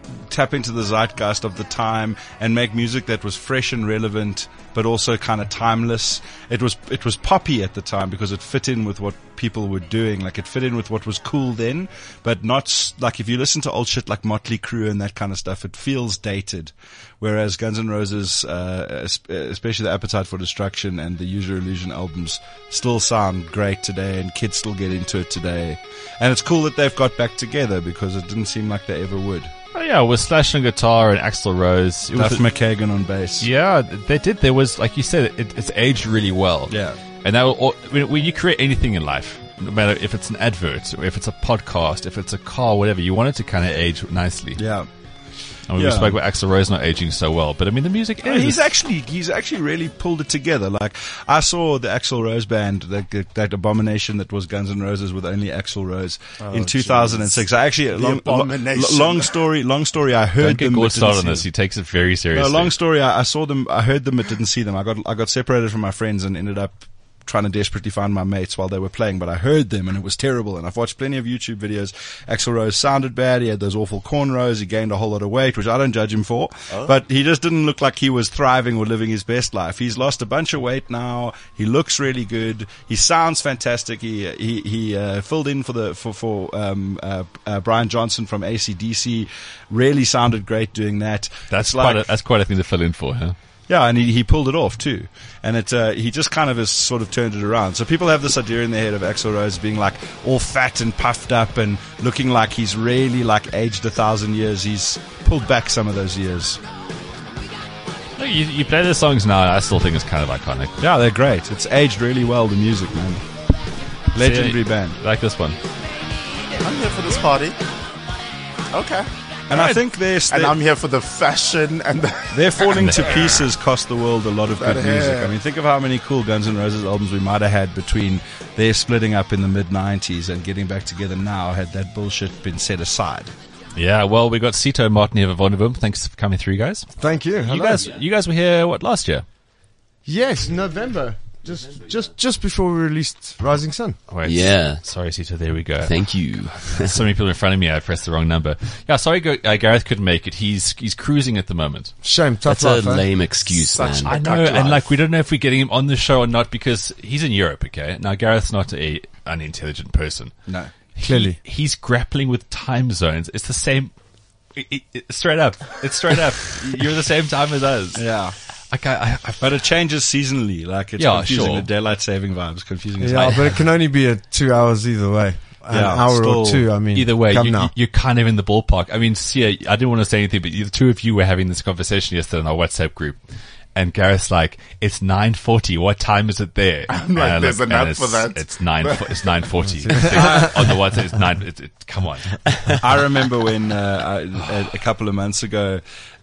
Speaker 4: tap into the zeitgeist of the time and make music that was fresh and relevant, but also kind of timeless. It was poppy at the time because it fit in with what people were doing. Like, it fit in with what was cool then, but not like, if you listen to old shit like Motley Crue and that kind of stuff, it feels dated. Whereas Guns N' Roses, especially the Appetite for Destruction and the Use Your Illusion albums, still sound great today, and kids still get into it today. And it's cool that they've got back together, because it didn't seem like they ever would.
Speaker 2: Oh yeah, with Slash on guitar and Axl Rose.
Speaker 4: Duff McKagan on bass.
Speaker 2: Yeah, they did. There was, like you said, it's aged really well.
Speaker 4: Yeah.
Speaker 2: And that when you create anything in life, no matter if it's an advert, or if it's a podcast, if it's a car, whatever, you want it to kind of age nicely.
Speaker 4: Yeah.
Speaker 2: And we spoke about Axl Rose not aging so well, but I mean, the music is.
Speaker 4: He's actually really pulled it together. Like, I saw the Axl Rose band, that abomination that was Guns N' Roses with only Axl Rose in 2006. I actually, long story, I heard them.
Speaker 2: Don't get started on this. He takes it very seriously.
Speaker 4: No, long story, I saw them, I heard them, but didn't see them. I got separated from my friends and ended up trying to desperately find my mates while they were playing, but I heard them and it was terrible. And I've watched plenty of YouTube videos. Axl Rose sounded bad. He had those awful cornrows. He gained a whole lot of weight, which I don't judge him for, but he just didn't look like he was thriving or living his best life. He's lost a bunch of weight now. He looks really good. He sounds fantastic. He filled in for Brian Johnson from AC/DC. Really sounded great doing that.
Speaker 2: That's quite a thing to fill in for, huh?
Speaker 4: Yeah, and he pulled it off too. And he just kind of has sort of turned it around. So people have this idea in their head of Axl Rose being like all fat and puffed up and looking like he's really like aged 1,000 years. He's pulled back some of those years.
Speaker 2: You play the songs now, and I still think it's kind of iconic.
Speaker 4: Yeah, they're great. It's aged really well, the music, man. Legendary band.
Speaker 2: Like this one.
Speaker 3: I'm here for this party. Okay.
Speaker 4: And I think
Speaker 3: I'm here for the fashion and
Speaker 4: they're falling to pieces cost the world a lot of good music. I mean, think of how many cool Guns N' Roses albums we might have had between their splitting up in the mid-90s and getting back together now, had that bullshit been set aside.
Speaker 2: Yeah, well, we got Sito Martin here of Vonnevoom. Thanks for coming through, guys.
Speaker 6: Thank you. Hello.
Speaker 2: You guys were here, last year?
Speaker 6: Yes, November. Just before we released Rising Sun.
Speaker 2: Wait,
Speaker 7: yeah.
Speaker 2: Sorry, Sito, there we go.
Speaker 7: Thank you.
Speaker 2: So many people in front of me, I pressed the wrong number. Yeah, sorry, Gareth couldn't make it. He's cruising at the moment.
Speaker 6: Shame, tough
Speaker 7: That's
Speaker 6: life,
Speaker 7: a lame excuse, man.
Speaker 2: I know, and like, we don't know if we're getting him on the show or not because he's in Europe, okay? Now, Gareth's not an unintelligent person.
Speaker 4: No.
Speaker 6: Clearly.
Speaker 2: He's grappling with time zones. It's the same, straight up. It's straight up. You're the same time as us.
Speaker 4: Yeah.
Speaker 2: Okay,
Speaker 4: but it changes seasonally. Like, it's confusing. Sure. The daylight saving vibes confusing as hell.
Speaker 6: Yeah, but it can only be 2 hours either way. An hour or two. I mean,
Speaker 2: either way, you're kind of in the ballpark. I mean, Sia, I didn't want to say anything, but the two of you were having this conversation yesterday in our WhatsApp group. And Gareth's like, it's 9:40. What time is it there?
Speaker 3: I'm like, there's an app for that.
Speaker 2: It's 9:40. On the WhatsApp, it's 9. Come on.
Speaker 4: I remember when a couple of months ago,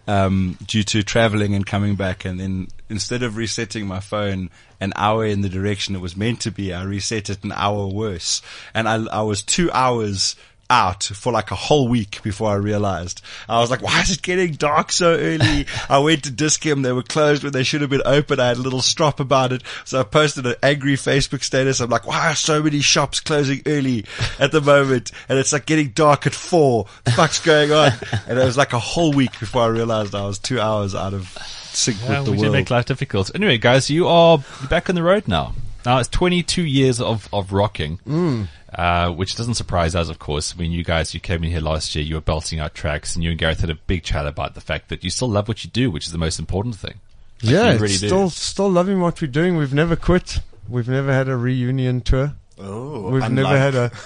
Speaker 4: due to traveling and coming back, and then instead of resetting my phone an hour in the direction it was meant to be, I reset it an hour worse, and I was 2 hours out for like a whole week before I realized. I was like, why is it getting dark so early? I went to Dis-Chem. They were closed when they should have been open. I had a little strop about it. So I posted an angry Facebook status. I'm like, why are so many shops closing early at the moment? And it's like getting dark at 4. The fuck's going on? And it was like a whole week before I realized I was 2 hours out of sync with the
Speaker 2: we
Speaker 4: world.
Speaker 2: did make life difficult. Anyway, guys, you're back on the road now. Now it's 22 years of rocking. Which doesn't surprise us, of course. I mean, you came in here last year, you were belting out tracks, and you and Gareth had a big chat about the fact that you still love what you do, which is the most important thing.
Speaker 6: Yeah, really still loving what we're doing. We've never quit. We've never had a reunion tour. We've never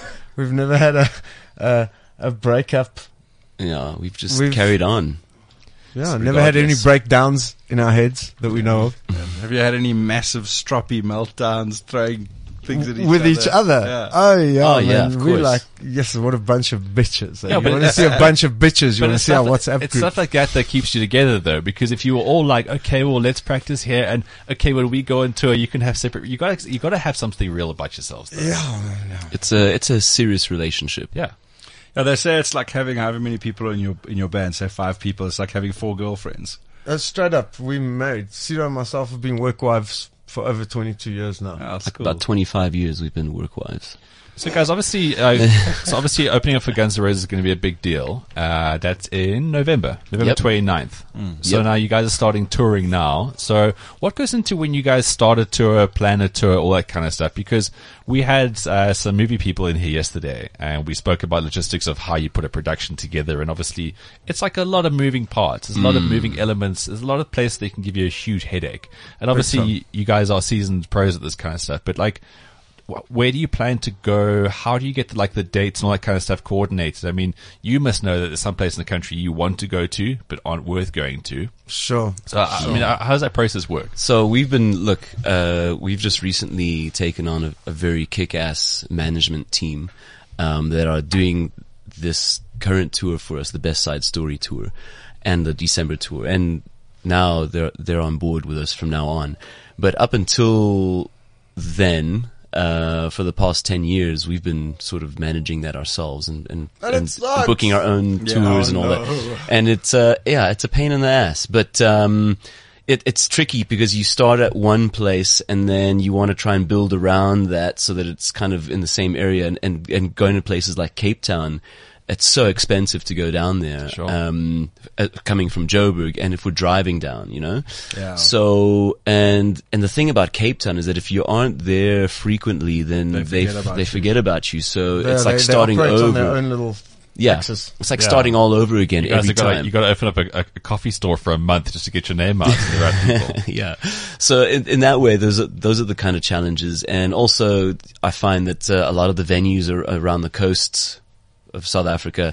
Speaker 6: had a breakup.
Speaker 7: Yeah, we've carried on.
Speaker 6: Yeah, never had any breakdowns in our heads that we know of.
Speaker 4: Have you had any massive stroppy meltdowns throwing things at
Speaker 6: each other?
Speaker 4: Yeah.
Speaker 6: Oh yeah,
Speaker 7: of course.
Speaker 6: We're like, yes, what a bunch of bitches. Yeah, you want to see a bunch of bitches, you want to see our WhatsApp group.
Speaker 2: It's stuff like that keeps you together though, because if you were all like, okay, well, let's practice here, and okay, when we go on tour, you can have separate, you gotta have something real about yourselves though.
Speaker 6: Yeah.
Speaker 7: It's a serious relationship.
Speaker 2: Yeah.
Speaker 4: Yeah, they say it's like having however many people in your band, say 5 people, it's like having 4 girlfriends.
Speaker 6: Straight up, we married. Cito and myself have been work wives for over 22 years now.
Speaker 4: Oh, that's
Speaker 7: like
Speaker 4: cool.
Speaker 7: About 25 years we've been work wives.
Speaker 2: So guys, obviously, opening up for Guns N' Roses is going to be a big deal. That's in November
Speaker 7: Yep.
Speaker 2: 29th. So
Speaker 7: Yep.
Speaker 2: now you guys are starting touring now. So what goes into when you guys start a tour, plan a tour, all that kind of stuff? Because we had some movie people in here yesterday, and we spoke about logistics of how you put a production together. And obviously, it's like a lot of moving parts. There's a lot of moving elements. There's a lot of places that can give you a huge headache. And obviously, you guys are seasoned pros at this kind of stuff. But like, where do you plan to go? How do you get the dates and all that kind of stuff coordinated? I mean, you must know that there's some place in the country you want to go to, but aren't worth going to.
Speaker 6: Sure.
Speaker 2: So, I mean, how does that process work?
Speaker 7: So we've just recently taken on a very kick-ass management team, that are doing this current tour for us, the Best Side Story tour and the December tour. And now they're on board with us from now on. But up until then, for the past 10 years, we've been sort of managing that ourselves and booking our own tours and all that. And it's a pain in the ass, but, it's tricky because you start at one place and then you want to try and build around that so that it's kind of in the same area and going to places like Cape Town. It's so expensive to go down there,
Speaker 2: Sure.
Speaker 7: Coming from Joburg, and if we're driving down, you know?
Speaker 4: Yeah.
Speaker 7: So, and the thing about Cape Town is that if you aren't there frequently, then they forget about you. So it's like starting
Speaker 6: they operate
Speaker 7: over.
Speaker 6: on their own little axis.
Speaker 7: It's like starting all over again
Speaker 2: You guys
Speaker 7: every time.
Speaker 2: you got to open up a coffee store for a month just to get your name out to the right people.
Speaker 7: Yeah. So in that way, those are the kind of challenges. And also, I find that a lot of the venues are around the coasts of South Africa.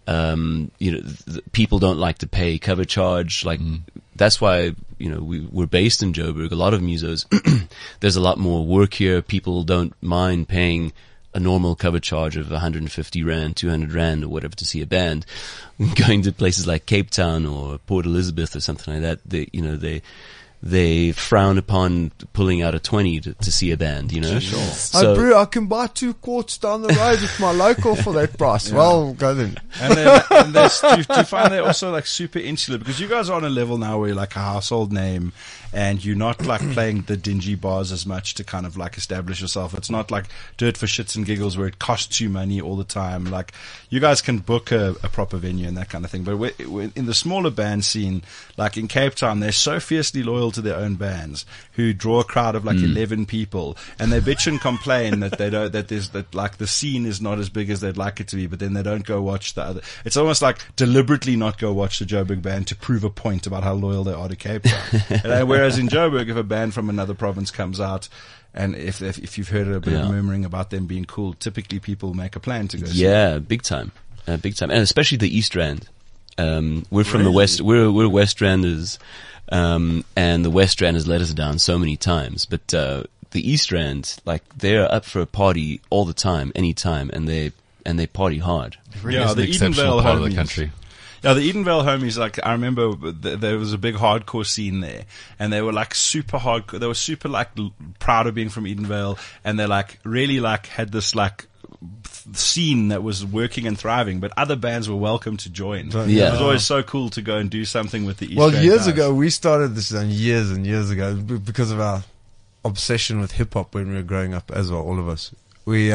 Speaker 7: People don't like to pay cover charge. Like, that's why, we're based in Joburg. A lot of musos, there's a lot more work here. People don't mind paying a normal cover charge of 150 Rand, 200 Rand or whatever to see a band. Going to places like Cape Town or Port Elizabeth or something like that, they frown upon pulling out a 20 to see a band,
Speaker 2: Sure.
Speaker 6: So, bro, I can buy 2 quarts down the road with my local for that price. Yeah. Well, go then.
Speaker 4: And do you find they're also like super insular? Because you guys are on a level now where you're like a household name and you're not like playing the dingy bars as much to kind of like establish yourself. It's not like do it for shits and giggles where it costs you money all the time. Like, you guys can book a proper venue and that kind of thing. But in the smaller band scene, like in Cape Town, they're so fiercely loyal to their own bands who draw a crowd of like 11 people, and they bitch and complain that the scene is not as big as they'd like it to be, but then they don't go watch the other. It's almost like deliberately not go watch the Joburg band to prove a point about how loyal they are to Cape Town. Whereas in Joburg, if a band from another province comes out, and if you've heard a bit of murmuring about them being cool, typically people make a plan to go see.
Speaker 7: Yeah, big time, and especially the East Rand. We're from the West. We're West Randers, and the West Rand has let us down so many times. But the East Rand, like, they're up for a party all the time, anytime, and they party hard.
Speaker 2: Yeah, the Edenvale part of the country.
Speaker 4: Yeah, the Edenvale homies, like, I remember there was a big hardcore scene there, and they were like super hardcore. They were super like proud of being from Edenvale, and they like really like had this like scene that was working and thriving, but other bands were welcome to join.
Speaker 7: Yeah.
Speaker 4: It was always so cool to go and do something with the East
Speaker 6: Well,
Speaker 4: Rand
Speaker 6: years
Speaker 4: guys.
Speaker 6: ago, we started this years and years ago because of our obsession with hip hop when we were growing up as well, all of us. We,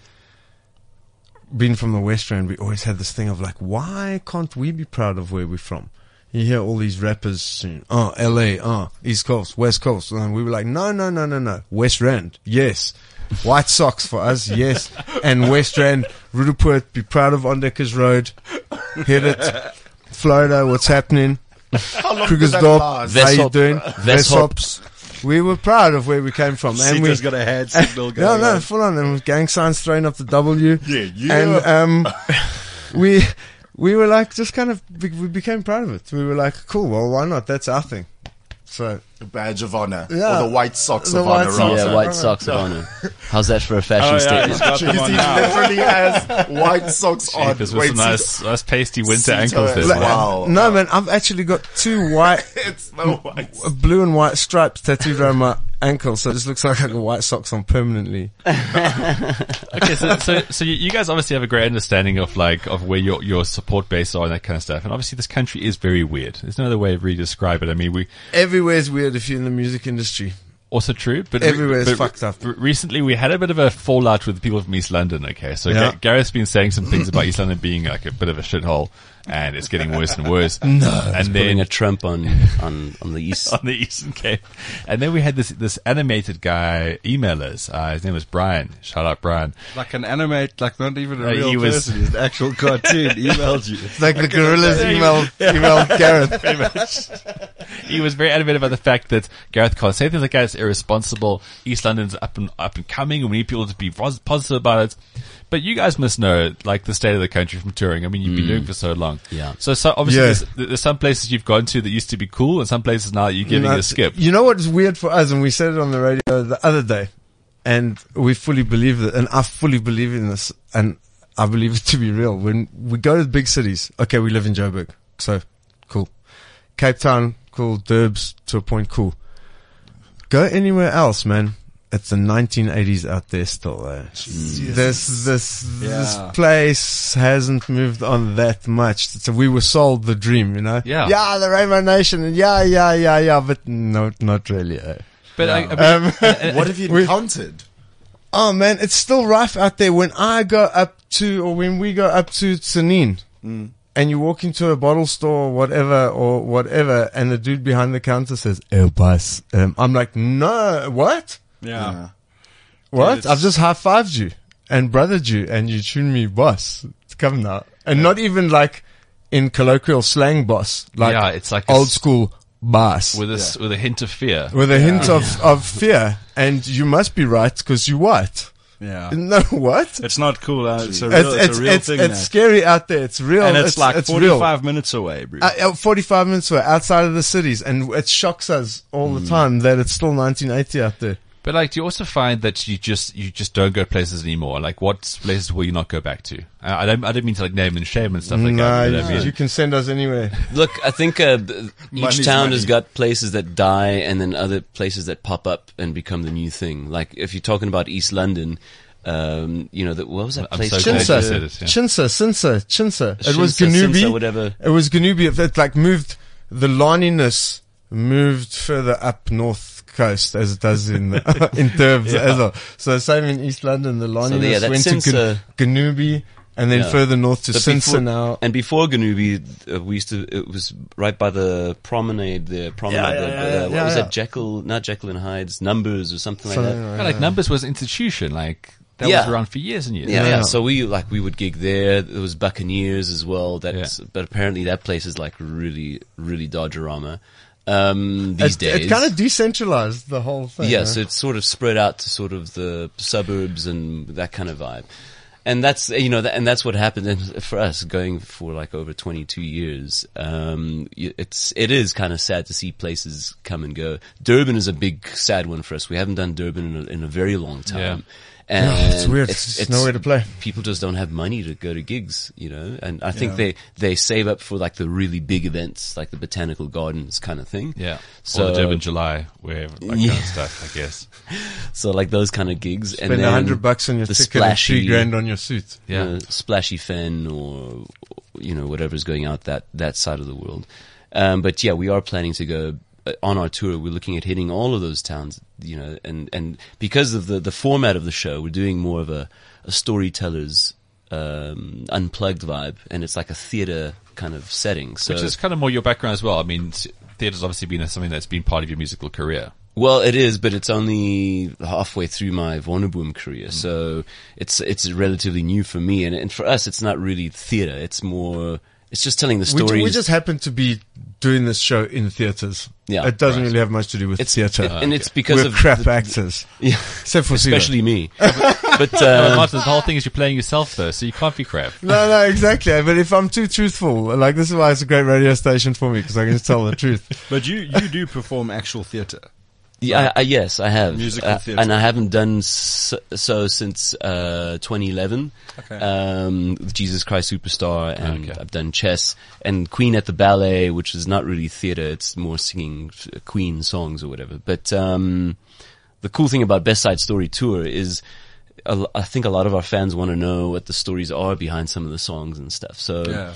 Speaker 6: being from the West Rand, we always had this thing of like, why can't we be proud of where we're from? You hear all these rappers saying, LA, East Coast, West Coast. And we were like, no. West Rand, yes. White Sox for us, yes. And West Rand, Rudaport, be proud of Ondeckers Road. Hit it. Florida, what's happening? Krugersdorp, how you doing? Westhops. We were proud of where we came from. And
Speaker 4: Sita's got a hand signal going.
Speaker 6: No, full on. And with gang signs throwing up the W.
Speaker 4: Yeah.
Speaker 6: And, we were like, just kind of, we became proud of it. We were like, cool, well, why not? That's our thing. So,
Speaker 3: the badge of honor.
Speaker 6: Yeah.
Speaker 3: Or the White Socks
Speaker 6: The
Speaker 3: of
Speaker 6: White
Speaker 3: honor.
Speaker 6: Socks.
Speaker 3: rather.
Speaker 7: Yeah, White Socks of honor. How's that for a fashion statement?
Speaker 4: He's got them on
Speaker 3: He
Speaker 4: now.
Speaker 3: literally has White Socks on.
Speaker 2: Jeepers, with some nice pasty winter
Speaker 3: Sito
Speaker 2: ankles there.
Speaker 3: as
Speaker 2: man.
Speaker 3: well.
Speaker 6: no, man, I've actually got 2 white,
Speaker 3: It's no white.
Speaker 6: blue and white stripes tattooed around my ankle, so it just looks like I got White Socks on permanently.
Speaker 2: Okay, so you guys obviously have a great understanding of where your support base are and that kind of stuff. And obviously this country is very weird. There's no other way of really describe it. I mean,
Speaker 6: Everywhere's weird if you're in the music industry.
Speaker 2: also true, but
Speaker 6: Everywhere is fucked up.
Speaker 2: Recently, we had a bit of a fallout with the people from East London. Okay, so
Speaker 6: Yeah.
Speaker 2: Gareth's been saying some things about East London being like a bit of a shithole, and it's getting worse and worse.
Speaker 6: No.
Speaker 2: and
Speaker 7: Putting
Speaker 2: then
Speaker 7: a Trump on the east.
Speaker 2: on the Eastern Cape, and then we had this animated guy email us. His name was Brian. Shout out Brian.
Speaker 4: Like an animate, like not even a
Speaker 2: He
Speaker 4: real
Speaker 2: was-
Speaker 4: person. He's an actual cartoon. Emailed you.
Speaker 6: It's like the gorillas emailed Gareth.
Speaker 2: Pretty much. He was very animated about the fact that Gareth can't say things like that. It's irresponsible. East London's up and coming, and we need people to be positive about it. But you guys must know, like, the state of the country from touring. I mean, you've been doing it for so long.
Speaker 7: Yeah.
Speaker 2: So obviously,
Speaker 6: Yeah.
Speaker 2: there's some places you've gone to that used to be cool, and some places now you're giving a skip.
Speaker 6: You know what is weird for us, and we said it on the radio the other day, and we fully believe it, and I fully believe in this, and I believe it to be real. When we go to the big cities, okay, we live in Joburg, so cool. Cape Town, cool. Durbs, to a point, cool. Go anywhere else, man. It's the 1980s out there still. This
Speaker 4: Yeah.
Speaker 6: place hasn't moved on that much. So we were sold the dream, you know?
Speaker 2: Yeah.
Speaker 6: Yeah, the Rainbow Nation. And yeah. But no, not really.
Speaker 2: But I mean,
Speaker 3: What have you
Speaker 6: We-
Speaker 3: encountered?
Speaker 6: Oh man, it's still rough out there. When I go up to, or when we go up to Tsenin, and you walk into a bottle store or whatever, and the dude behind the counter says, Airbus. I'm like, no, what?
Speaker 4: Yeah.
Speaker 6: What?
Speaker 4: it's-
Speaker 6: I've just high-fived you and brothered you, and you tune me boss. Come now. And not even like in colloquial slang boss. Like
Speaker 2: yeah, it's like a
Speaker 6: old school boss.
Speaker 2: with a hint of fear.
Speaker 6: With a hint of fear. And you must be right because you what?
Speaker 4: Yeah.
Speaker 6: No, what?
Speaker 4: It's not cool. It's a real thing.
Speaker 6: It's scary out there. It's real.
Speaker 4: and it's like
Speaker 6: it's
Speaker 4: 45 minutes away, bro.
Speaker 6: real. 45 minutes away, outside of the cities. And it shocks us all the time that it's still 1980 out there.
Speaker 2: But like, do you also find that you just don't go places anymore? Like, what places will you not go back to? I don't mean to like name and shame and stuff like that. But I mean,
Speaker 6: you can send us anywhere.
Speaker 7: Look, I think each
Speaker 3: Money's
Speaker 7: town has
Speaker 3: money.
Speaker 7: got places that die and then other places that pop up and become the new thing. Like if you're talking about East London, what was that
Speaker 2: I'm
Speaker 7: place?
Speaker 2: so glad you
Speaker 6: Chinsa.
Speaker 2: said it, yeah.
Speaker 6: Chinsa. It was
Speaker 7: Shinsa,
Speaker 6: Ganubi.
Speaker 7: Sinsa, whatever.
Speaker 6: It was Ganubi. It like moved, the lininess moved further up north coast as it does in Durbs as well. So same in East London, the lininess
Speaker 7: that
Speaker 6: went to
Speaker 7: Sinsa-
Speaker 6: Ganubi and then
Speaker 7: Yeah.
Speaker 6: further north to
Speaker 7: But
Speaker 6: Sinsa
Speaker 7: before-
Speaker 6: now.
Speaker 7: And before Ganubi, it was right by the promenade there. What was that? Not Jekyll and Hyde's, Numbers or something like that.
Speaker 2: yeah, like Numbers was an institution. Like that
Speaker 7: Yeah.
Speaker 2: was around for years and years.
Speaker 7: Yeah. So we would gig there. There was Buccaneers as well. But apparently that place is like really, really Dodgerama. These days.
Speaker 6: It kind of decentralized the whole thing.
Speaker 7: Yeah, so it's sort of spread out to sort of the suburbs and that kind of vibe. And that's, and that's what happened. And for us, going for like over 22 years, it is kind of sad to see places come and go. Durban is a big sad one for us. We haven't done Durban in a very long time.
Speaker 2: Yeah.
Speaker 7: And
Speaker 6: it's weird. It's nowhere to play.
Speaker 7: People just don't have money to go to gigs, and I think they save up for like the really big events, like the Botanical Gardens kind of thing.
Speaker 2: Yeah.
Speaker 7: So-
Speaker 2: or the Durban July, where kind of stuff, I guess.
Speaker 7: So like those kind of gigs.
Speaker 6: Spend
Speaker 7: and then
Speaker 6: $100 on your
Speaker 7: the
Speaker 6: ticket and
Speaker 7: splashy,
Speaker 6: $3,000 on your suit.
Speaker 2: Yeah.
Speaker 7: Splashy Fen or, whatever's going out that side of the world. But yeah, we are planning to go on our tour. We're looking at hitting all of those towns, and because of the format of the show, we're doing more of a storyteller's, unplugged vibe, and it's like a theater kind of setting. So
Speaker 2: Which is kind of more your background as well. I mean, theatre's obviously been something that's been part of your musical career.
Speaker 7: Well, it is, but it's only halfway through my Vonneeboom career, so it's relatively new for me, and for us, it's not really theater. It's just telling the stories.
Speaker 6: We just happen to be doing this show in theaters.
Speaker 7: Yeah,
Speaker 6: it doesn't
Speaker 2: right.
Speaker 6: really have much to do with theater.
Speaker 7: and it's because
Speaker 6: We're
Speaker 7: of
Speaker 6: crap actors,
Speaker 7: yeah,
Speaker 6: except for Siva.
Speaker 7: especially me. But
Speaker 2: Martin, the whole thing is you're playing yourself though, so you can't be crap.
Speaker 6: No, exactly. But if I'm too truthful, like this is why it's a great radio station for me because I can just tell the truth.
Speaker 4: But you do perform actual theatre.
Speaker 7: yeah, yes, I have
Speaker 4: Musical theatre.
Speaker 7: and I haven't done so since 2011.
Speaker 4: Okay.
Speaker 7: Jesus Christ Superstar, and
Speaker 2: Okay.
Speaker 7: I've done Chess and Queen at the Ballet, which is not really theatre. It's more singing Queen songs or whatever. But the cool thing about Best Side Story Tour is I think a lot of our fans want to know what the stories are behind some of the songs and stuff. So
Speaker 4: Yeah.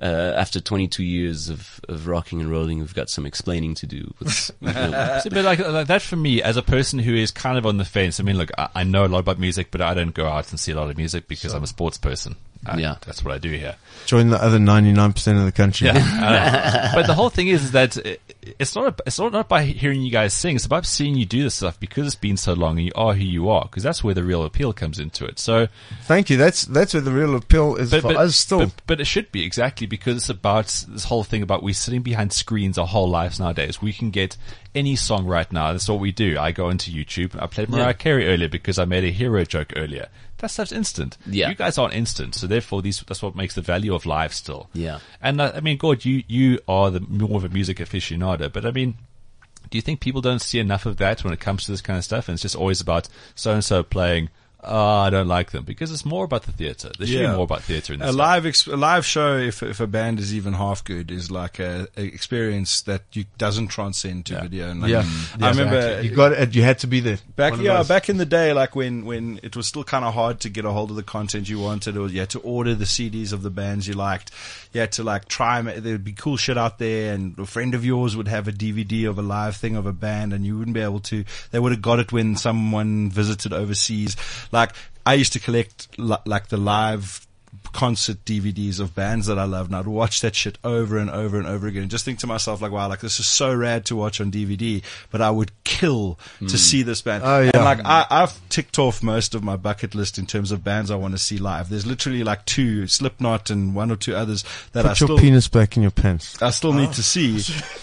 Speaker 7: after 22 years of rocking and rolling, we've got some explaining to do. With,
Speaker 2: But like that for me, as a person who is kind of on the fence, I mean, look, I know a lot about music, but I don't go out and see a lot of music because I'm a sports person.
Speaker 7: Yeah.
Speaker 2: That's what I do here.
Speaker 6: Join the other 99% of the country.
Speaker 2: Yeah. But the whole thing is that it's not by hearing you guys sing. It's about seeing you do this stuff because it's been so long and you are who you are. Because that's where the real appeal comes into it. So
Speaker 6: Thank you. That's where the real appeal is for us still.
Speaker 2: But it should be exactly because it's about this whole thing about we're sitting behind screens our whole lives nowadays. We can get any song right now. That's what we do. I go into YouTube. I played Mariah Carey earlier because I made a hero joke earlier. That stuff's instant.
Speaker 7: Yeah.
Speaker 2: You guys aren't instant, so therefore that's what makes the value of live still.
Speaker 7: Yeah.
Speaker 2: And I mean, Gord, you are the more of a music aficionado, but I mean, do you think people don't see enough of that when it comes to this kind of stuff? And it's just always about so and so playing. Oh, I don't like them because it's more about the theater. There should be more about theater in this.
Speaker 4: A live show, if a band is even half good, is like a experience that doesn't transcend to video. And like, I remember
Speaker 6: you had to be there.
Speaker 4: Back in the day, like when it was still kind of hard to get a hold of the content you wanted, or you had to order the CDs of the bands you liked. You had to like try them. There'd be cool shit out there, and a friend of yours would have a DVD of a live thing of a band, and you wouldn't be able to. They would have got it when someone visited overseas. Like, I used to collect like the live concert DVDs of bands that I loved, and I'd watch that shit over and over and over again and just think to myself like, wow, like this is so rad to watch on DVD, but I would kill to see this band.
Speaker 6: Oh, yeah.
Speaker 4: And like I've ticked off most of my bucket list in terms of bands I want to see live. There's literally like 2, Slipknot and 1 or 2 others that
Speaker 6: Put your penis back in your pants.
Speaker 4: I still need to see.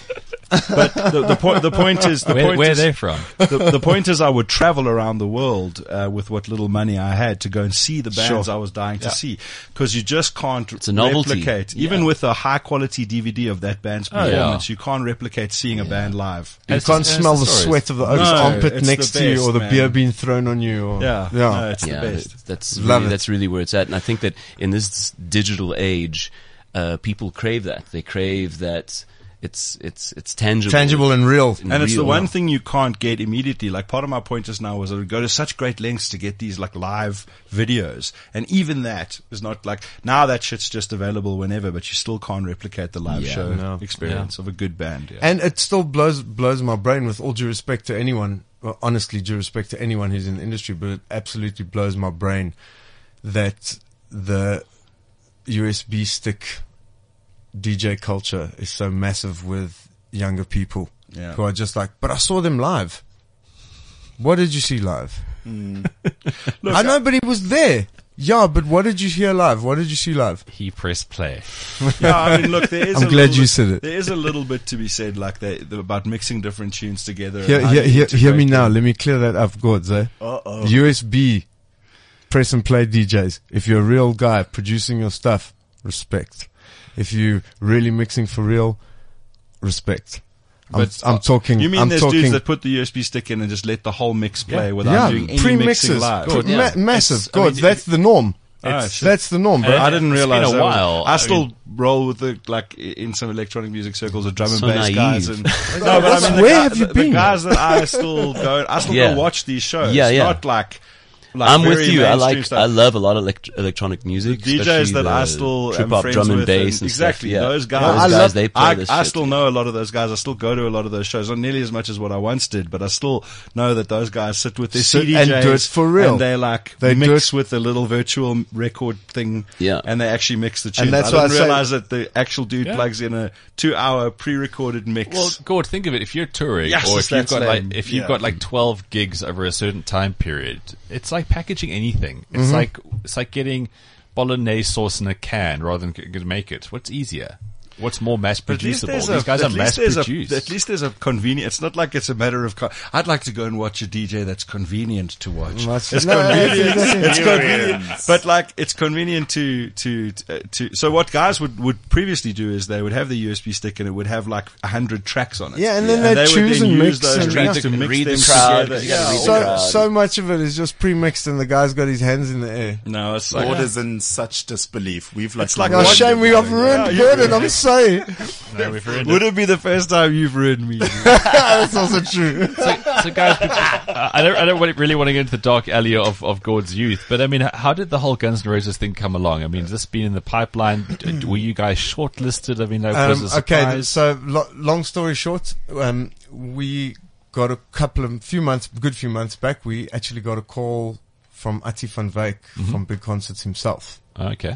Speaker 4: But the point is
Speaker 2: where are they from?
Speaker 4: The point is I would travel around the world with what little money I had to go and see the bands I was dying to see, because you just can't
Speaker 7: It's a novelty.
Speaker 4: replicate. Even with a high quality DVD of that band's performance, you can't replicate seeing a band live.
Speaker 6: You can't smell the sweat of the armpit
Speaker 4: it's
Speaker 6: next
Speaker 4: the
Speaker 6: to you,
Speaker 4: best,
Speaker 6: or the
Speaker 4: man.
Speaker 6: beer being thrown on you. Or,
Speaker 4: No, it's the best.
Speaker 7: That's really where it's at. And I think that in this digital age, people crave that. They crave that. It's tangible
Speaker 6: and real.
Speaker 4: And it's the one thing you can't get immediately. Like, part of my point just now was I would go to such great lengths to get these like live videos. And even that is not like, now that shit's just available whenever, but you still can't replicate the live show experience of a good band. Yeah.
Speaker 6: And it still blows my brain, with all due respect to anyone, well, honestly due respect to anyone who's in the industry, but it absolutely blows my brain that the USB stick DJ culture is so massive with younger people who are just like, but I saw them live. What did you see live?
Speaker 4: Look,
Speaker 6: I know, but he was there. Yeah, but what did you hear live? What did you see live?
Speaker 2: He pressed play.
Speaker 4: Yeah, I mean, look, there is.
Speaker 6: I'm glad you said it.
Speaker 4: There is a little bit to be said, like about mixing different tunes together.
Speaker 6: Hear me now. Let me clear that up, Gods. USB press and play DJs. If you're a real guy producing your stuff, respect. If you really mixing for real, respect. I'm talking.
Speaker 4: You mean there's
Speaker 6: talking,
Speaker 4: dudes that put the USB stick in and just let the whole mix play without doing any mixing live?
Speaker 6: Massive. God, that's the norm. That's the norm, bro.
Speaker 4: I didn't realize
Speaker 2: it's been a while.
Speaker 4: I still roll with in some electronic music circles, the drum and bass
Speaker 7: naive.
Speaker 4: guys. And, no, but I mean,
Speaker 6: where have you been?
Speaker 4: The guys that I still go watch these shows. Not like
Speaker 7: I'm with you.
Speaker 4: I
Speaker 7: love a lot of electronic music.
Speaker 4: The DJs that I still
Speaker 7: trip
Speaker 4: am
Speaker 7: hop,
Speaker 4: friends
Speaker 7: drum and
Speaker 4: with,
Speaker 7: bass, and
Speaker 4: exactly
Speaker 7: stuff. Yeah.
Speaker 4: Those guys.
Speaker 7: They play this
Speaker 4: I
Speaker 7: shit.
Speaker 4: still know a lot of those guys. I still go to a lot of those shows, not nearly as much as what I once did, but I still know that those guys sit with their CDJs
Speaker 6: and do it for real.
Speaker 4: And they mix with the little virtual record thing, and they actually mix the tune.
Speaker 6: And that's
Speaker 4: I
Speaker 6: why
Speaker 4: didn't realize that the actual dude plugs in a 2-hour pre-recorded mix.
Speaker 2: Well, Gord, think of it. If you're touring, or if you've got like 12 gigs over a certain time period, it's like packaging anything. It's like getting bolognese sauce in a can rather than going to make it. What's easier? What's more mass producible? These guys are mass produced.
Speaker 4: At least there's a convenient. It's not like it's a matter of. I'd like to go and watch a DJ that's convenient to watch. It's convenient, but like it's convenient to. So what guys would previously do is they would have the USB stick and it would have like 100 tracks on it.
Speaker 6: Yeah, and then they choose and mix
Speaker 4: those tracks to mix them together.
Speaker 6: So much of it is just pre-mixed, and the guy's got his hands in the air.
Speaker 4: No, it's like
Speaker 3: Gord is in such disbelief. We've like.
Speaker 4: It's like
Speaker 6: shame we have ruined Gordon. I'm sorry. sorry.
Speaker 2: No, we've ruined
Speaker 4: Would it be the first time you've ruined me?
Speaker 6: That's also true.
Speaker 2: So guys, I don't really want to get into the dark alley of Gord's youth, but I mean, how did the whole Guns N' Roses thing come along? I mean, has this been in the pipeline? Were you guys shortlisted? I mean, was it a surprise?
Speaker 6: Okay, so long story short, we got good few months back, we actually got a call from Ati van Wyk from Big Concerts himself.
Speaker 2: Okay.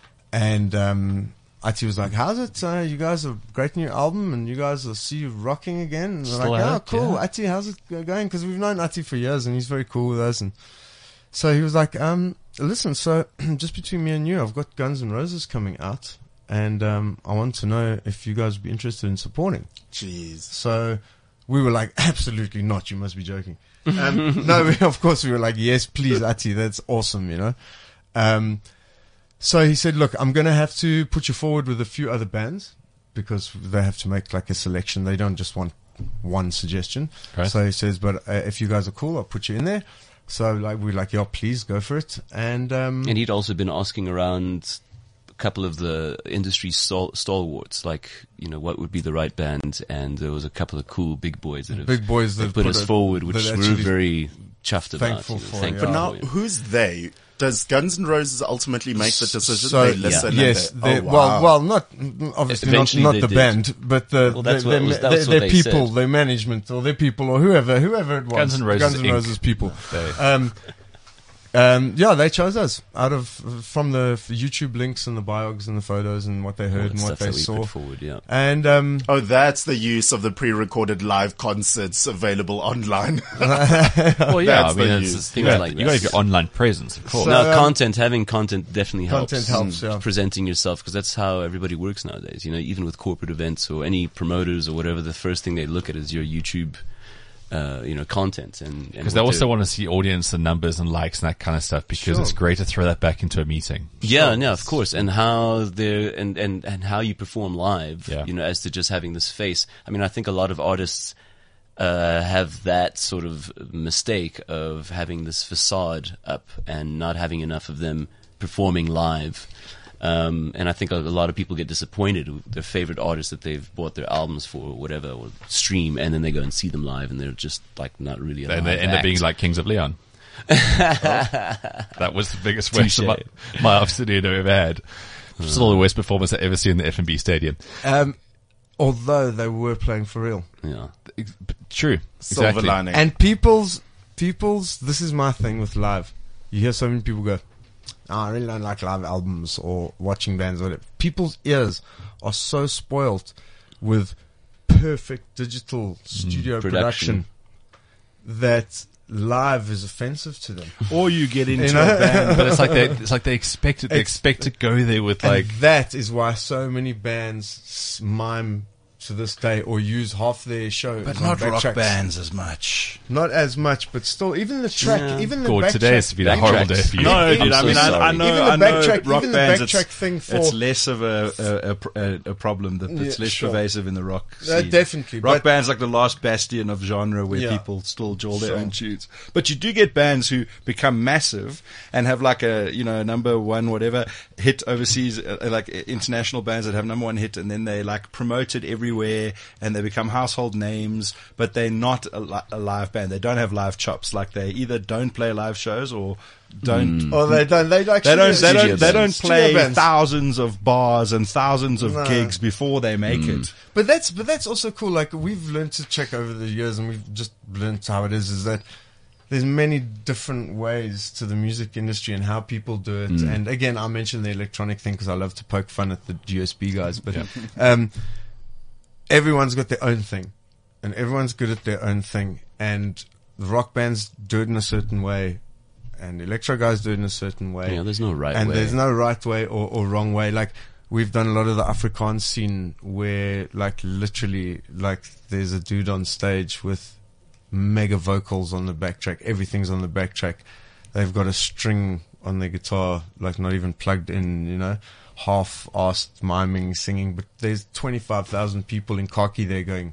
Speaker 6: And Ati was like, how's it? You guys have a great new album and you guys will see you rocking again. And we're
Speaker 2: Still
Speaker 6: like,
Speaker 2: out,
Speaker 6: cool.
Speaker 2: yeah.
Speaker 6: Ati, how's it going? Because we've known Ati for years and he's very cool with us. And so he was like, listen, so just between me and you, I've got Guns N' Roses coming out. And I want to know if you guys would be interested in supporting.
Speaker 3: Jeez.
Speaker 6: So we were like, absolutely not. You must be joking. No, of course we were like, yes, please, Ati. That's awesome, you know. So he said, look, I'm going to have to put you forward with a few other bands because they have to make like a selection. They don't just want one suggestion.
Speaker 2: Right.
Speaker 6: So he says, but if you guys are cool, I'll put you in there. So like, we're like, yeah, please go for it. And
Speaker 7: he'd also been asking around a couple of the industry stalwarts, like, you know, what would be the right band. And there was a couple of cool big boys that have put us forward, which we're very chuffed about.
Speaker 6: Thankful for,
Speaker 7: thankful
Speaker 3: But now,
Speaker 7: for, yeah.
Speaker 3: who's they? Does Guns N' Roses ultimately make the decision?
Speaker 6: So,
Speaker 3: They listen.
Speaker 6: yes,
Speaker 3: and
Speaker 6: they,
Speaker 3: wow.
Speaker 6: well, not obviously
Speaker 7: Eventually
Speaker 6: not
Speaker 7: they
Speaker 6: the
Speaker 7: did.
Speaker 6: band, but
Speaker 7: Well, that's what
Speaker 6: their
Speaker 7: they
Speaker 6: people,
Speaker 7: said.
Speaker 6: their management, or their people, or whoever it was.
Speaker 2: Guns N' Roses Inc.
Speaker 6: people.
Speaker 2: They-
Speaker 6: Yeah, they chose us from the YouTube links and the biogs and the photos and what they heard and what
Speaker 7: Stuff
Speaker 6: they
Speaker 7: that we
Speaker 6: saw.
Speaker 7: put forward, yeah.
Speaker 6: And
Speaker 3: Oh, that's the use of the pre-recorded live concerts available online.
Speaker 2: Well, yeah,
Speaker 3: That's
Speaker 2: I mean,
Speaker 3: the
Speaker 2: it's
Speaker 3: use.
Speaker 2: just,
Speaker 7: Things
Speaker 2: you
Speaker 7: like
Speaker 2: got to have
Speaker 7: this.
Speaker 2: your online presence, of course.
Speaker 6: So-
Speaker 7: No, having content definitely helps.
Speaker 6: Content helps, yeah.
Speaker 7: Presenting yourself, because that's how everybody works nowadays. You know, even with corporate events or any promoters or whatever, the first thing they look at is your YouTube, content. And
Speaker 2: Because they also want to see audience and numbers and likes and that kind of stuff, because
Speaker 6: Sure.
Speaker 2: it's great to throw that back into a meeting.
Speaker 7: Yeah, no, of course, and how they're and how you perform live.
Speaker 2: Yeah.
Speaker 7: You know, as to just having this face. I mean, I think a lot of artists have that sort of mistake of having this facade up and not having enough of them performing live. And I think a lot of people get disappointed with their favorite artists that they've bought their albums for or whatever, or stream, and then they go and see them live, and they're just like not really a
Speaker 2: And
Speaker 7: live
Speaker 2: they end up being
Speaker 7: act.
Speaker 2: like Kings of Leon. That was the biggest waste of my afternoon I've ever had. Still the worst performance I've ever seen in the F&B Stadium.
Speaker 6: although they were playing for real.
Speaker 7: Yeah.
Speaker 2: True.
Speaker 3: Silver
Speaker 2: Exactly.
Speaker 3: lining.
Speaker 6: And people's, this is my thing with live. You hear so many people go, I really don't like live albums or watching bands or whatever. People's ears are so spoiled with perfect digital studio production that live is offensive to them.
Speaker 4: Or you get into
Speaker 6: You know?
Speaker 4: a band.
Speaker 2: But it's like they expect it. They expect to go there with like.
Speaker 6: And that is why so many bands mime to this day or use half their show
Speaker 4: But
Speaker 6: on
Speaker 4: not rock
Speaker 6: backtracks.
Speaker 4: bands as much.
Speaker 6: Not as much, but still, even the track,
Speaker 7: Yeah.
Speaker 6: even the
Speaker 2: God,
Speaker 6: backtrack.
Speaker 2: today has to be a horrible day for you.
Speaker 4: No,
Speaker 7: I'm
Speaker 4: dude, I
Speaker 7: so
Speaker 4: mean, I
Speaker 7: sorry.
Speaker 4: know,
Speaker 6: Even the
Speaker 4: I know
Speaker 6: backtrack-
Speaker 4: rock
Speaker 6: even the
Speaker 4: bands,
Speaker 6: backtrack
Speaker 4: it's,
Speaker 6: thing for-
Speaker 4: it's less of a problem. It's
Speaker 6: Yeah,
Speaker 4: less
Speaker 6: sure.
Speaker 4: pervasive in the rock scene.
Speaker 6: Definitely.
Speaker 4: Rock
Speaker 6: but
Speaker 4: bands like the last bastion of genre where
Speaker 6: Yeah.
Speaker 4: people still jaw their
Speaker 6: Sure.
Speaker 4: own tunes. But you do get bands who become massive and have like a, number one, whatever, hit overseas, like international bands that have number one hit, and then they like promoted everywhere and they become household names, but they're not a live band. They don't have live chops. Like they either don't play live shows or don't.
Speaker 6: or they don't. They actually
Speaker 4: They don't
Speaker 6: studio
Speaker 4: play
Speaker 6: bands.
Speaker 4: thousands of bars and thousands of
Speaker 6: No.
Speaker 4: gigs before they make it.
Speaker 6: But that's also cool. Like we've learned to check over the years, and we've just learned how it is that there's many different ways to the music industry and how people do it. And again, I mentioned the electronic thing because I love to poke fun at the USB guys. But everyone's got their own thing, and everyone's good at their own thing. And the rock bands do it in a certain way, and the electro guys do it in a certain way.
Speaker 7: Yeah, there's no right
Speaker 6: And
Speaker 7: way.
Speaker 6: there's no right way or wrong way. Like we've done a lot of the Afrikaans scene where like literally like there's a dude on stage with mega vocals on the backtrack. Everything's on the backtrack. They've got a string on their guitar, like not even plugged in, half-assed miming, singing. But there's 25,000 people in khaki there going,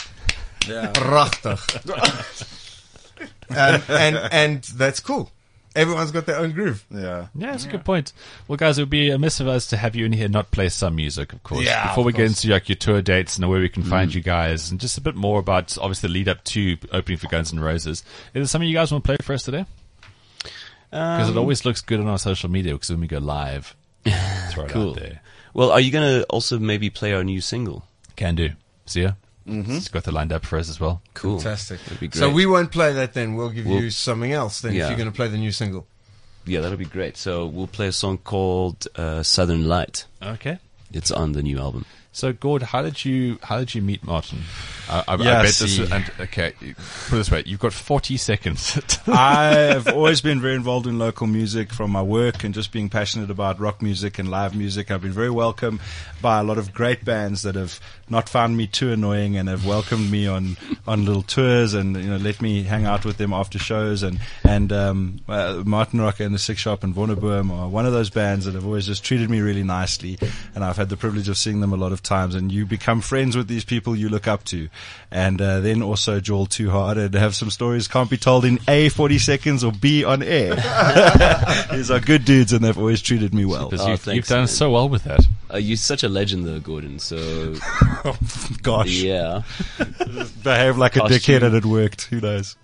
Speaker 4: Yeah.
Speaker 6: prachtig. and that's cool. Everyone's got their own groove.
Speaker 4: Yeah.
Speaker 2: Yeah, that's a good point. Well, guys, it would be amiss of us to have you in here not play some music, of course.
Speaker 6: Yeah,
Speaker 2: Before
Speaker 6: of
Speaker 2: we get
Speaker 6: course.
Speaker 2: into like your tour dates and where we can find you guys, and just a bit more about obviously the lead up to opening for Guns N' Roses. Is there something you guys want to play for us today? Because it always looks good on our social media. Because when we go live, throw it
Speaker 7: Cool.
Speaker 2: out there.
Speaker 7: Well, are you going to also maybe play our new single?
Speaker 2: Can do. See ya. It's got that lined up for us as well.
Speaker 7: Cool.
Speaker 6: Fantastic.
Speaker 7: That'd be great.
Speaker 6: So we won't play that then. We'll give
Speaker 7: We'll-
Speaker 6: you something else then
Speaker 7: Yeah.
Speaker 6: if you're going to play the new single.
Speaker 7: Yeah, that'll be great. So we'll play a song called Southern Light.
Speaker 2: Okay.
Speaker 7: It's on the new album.
Speaker 2: So, Gord, how did you meet Martin? I
Speaker 4: Yeah,
Speaker 2: bet this.
Speaker 4: see.
Speaker 2: Okay, put it this way: you've got 40 seconds.
Speaker 4: I've always been very involved in local music from my work and just being passionate about rock music and live music. I've been very welcomed by a lot of great bands that have not found me too annoying and have welcomed me on little tours and let me hang out with them after shows. And Martin Rock and the Six Shop and Vonneboom are one of those bands that have always just treated me really nicely. And I've had the privilege of seeing them a lot of times. And you become friends with these people you look up to. And then also Joel Too Hard and have some stories can't be told in A, 40 seconds or B, on air. These are good dudes and they've always treated me well.
Speaker 2: Because
Speaker 7: Oh,
Speaker 2: you've
Speaker 7: thanks,
Speaker 2: done
Speaker 7: man.
Speaker 2: so well with that.
Speaker 7: You're such a legend, though, Gordon. So
Speaker 4: Gosh,
Speaker 7: yeah,
Speaker 4: behave like a
Speaker 7: Costume.
Speaker 4: dickhead and it worked. Who knows?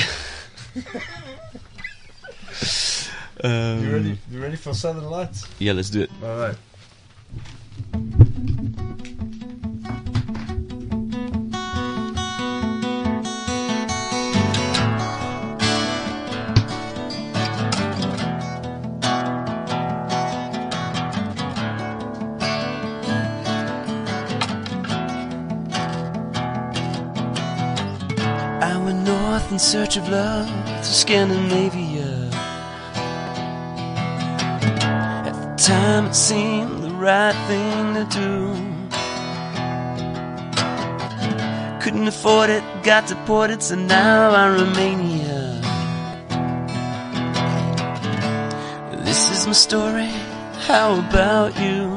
Speaker 6: You ready for Southern Lights?
Speaker 7: yeah. Let's do it.
Speaker 6: All right.
Speaker 8: I went north in search of love to Scandinavia. At the time it seemed the right thing to do. Couldn't afford it, got deported, so now I'm Romania. This is my story, how about you?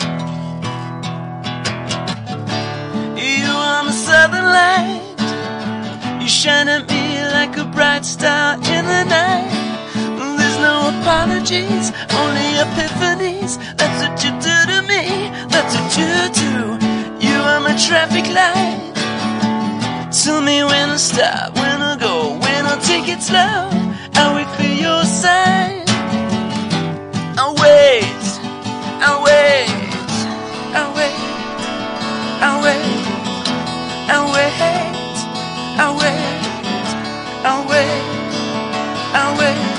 Speaker 8: You are my southern light. You shine at me like a bright star in the night. There's no apologies, only epiphanies. That's what you do to me, that's what you do. You are my traffic light. Tell me when to stop, when to go, when I'll take it slow. I'll wait for your sign. I'll wait, I'll wait, I'll wait, I'll wait, I'll wait. I'll wait, I'll wait, I'll wait,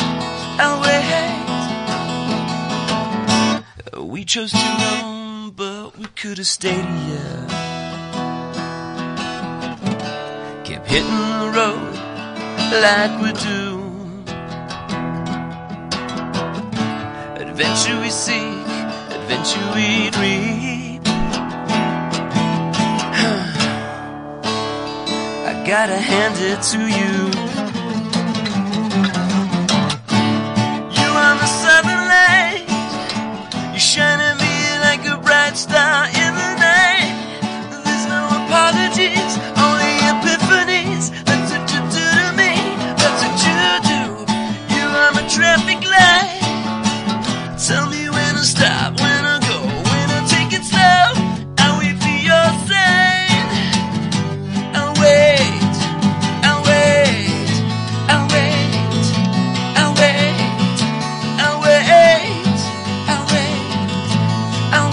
Speaker 8: I'll wait. We chose to roam, but we could have stayed here. Kept hitting the road like we do. Adventure we seek, adventure we reap. Gotta hand it to you. You are the southern light. You shine at me like a bright star in the night. There's no apologies, only epiphanies. That's what you do to me, that's what you do. You are my traffic light. Tell me when to stop, when to go, when to take it slow. I'll wait for your sign. I'll wait. I'll wait, I'll wait, I'll wait, I'll wait, I'll wait, I'll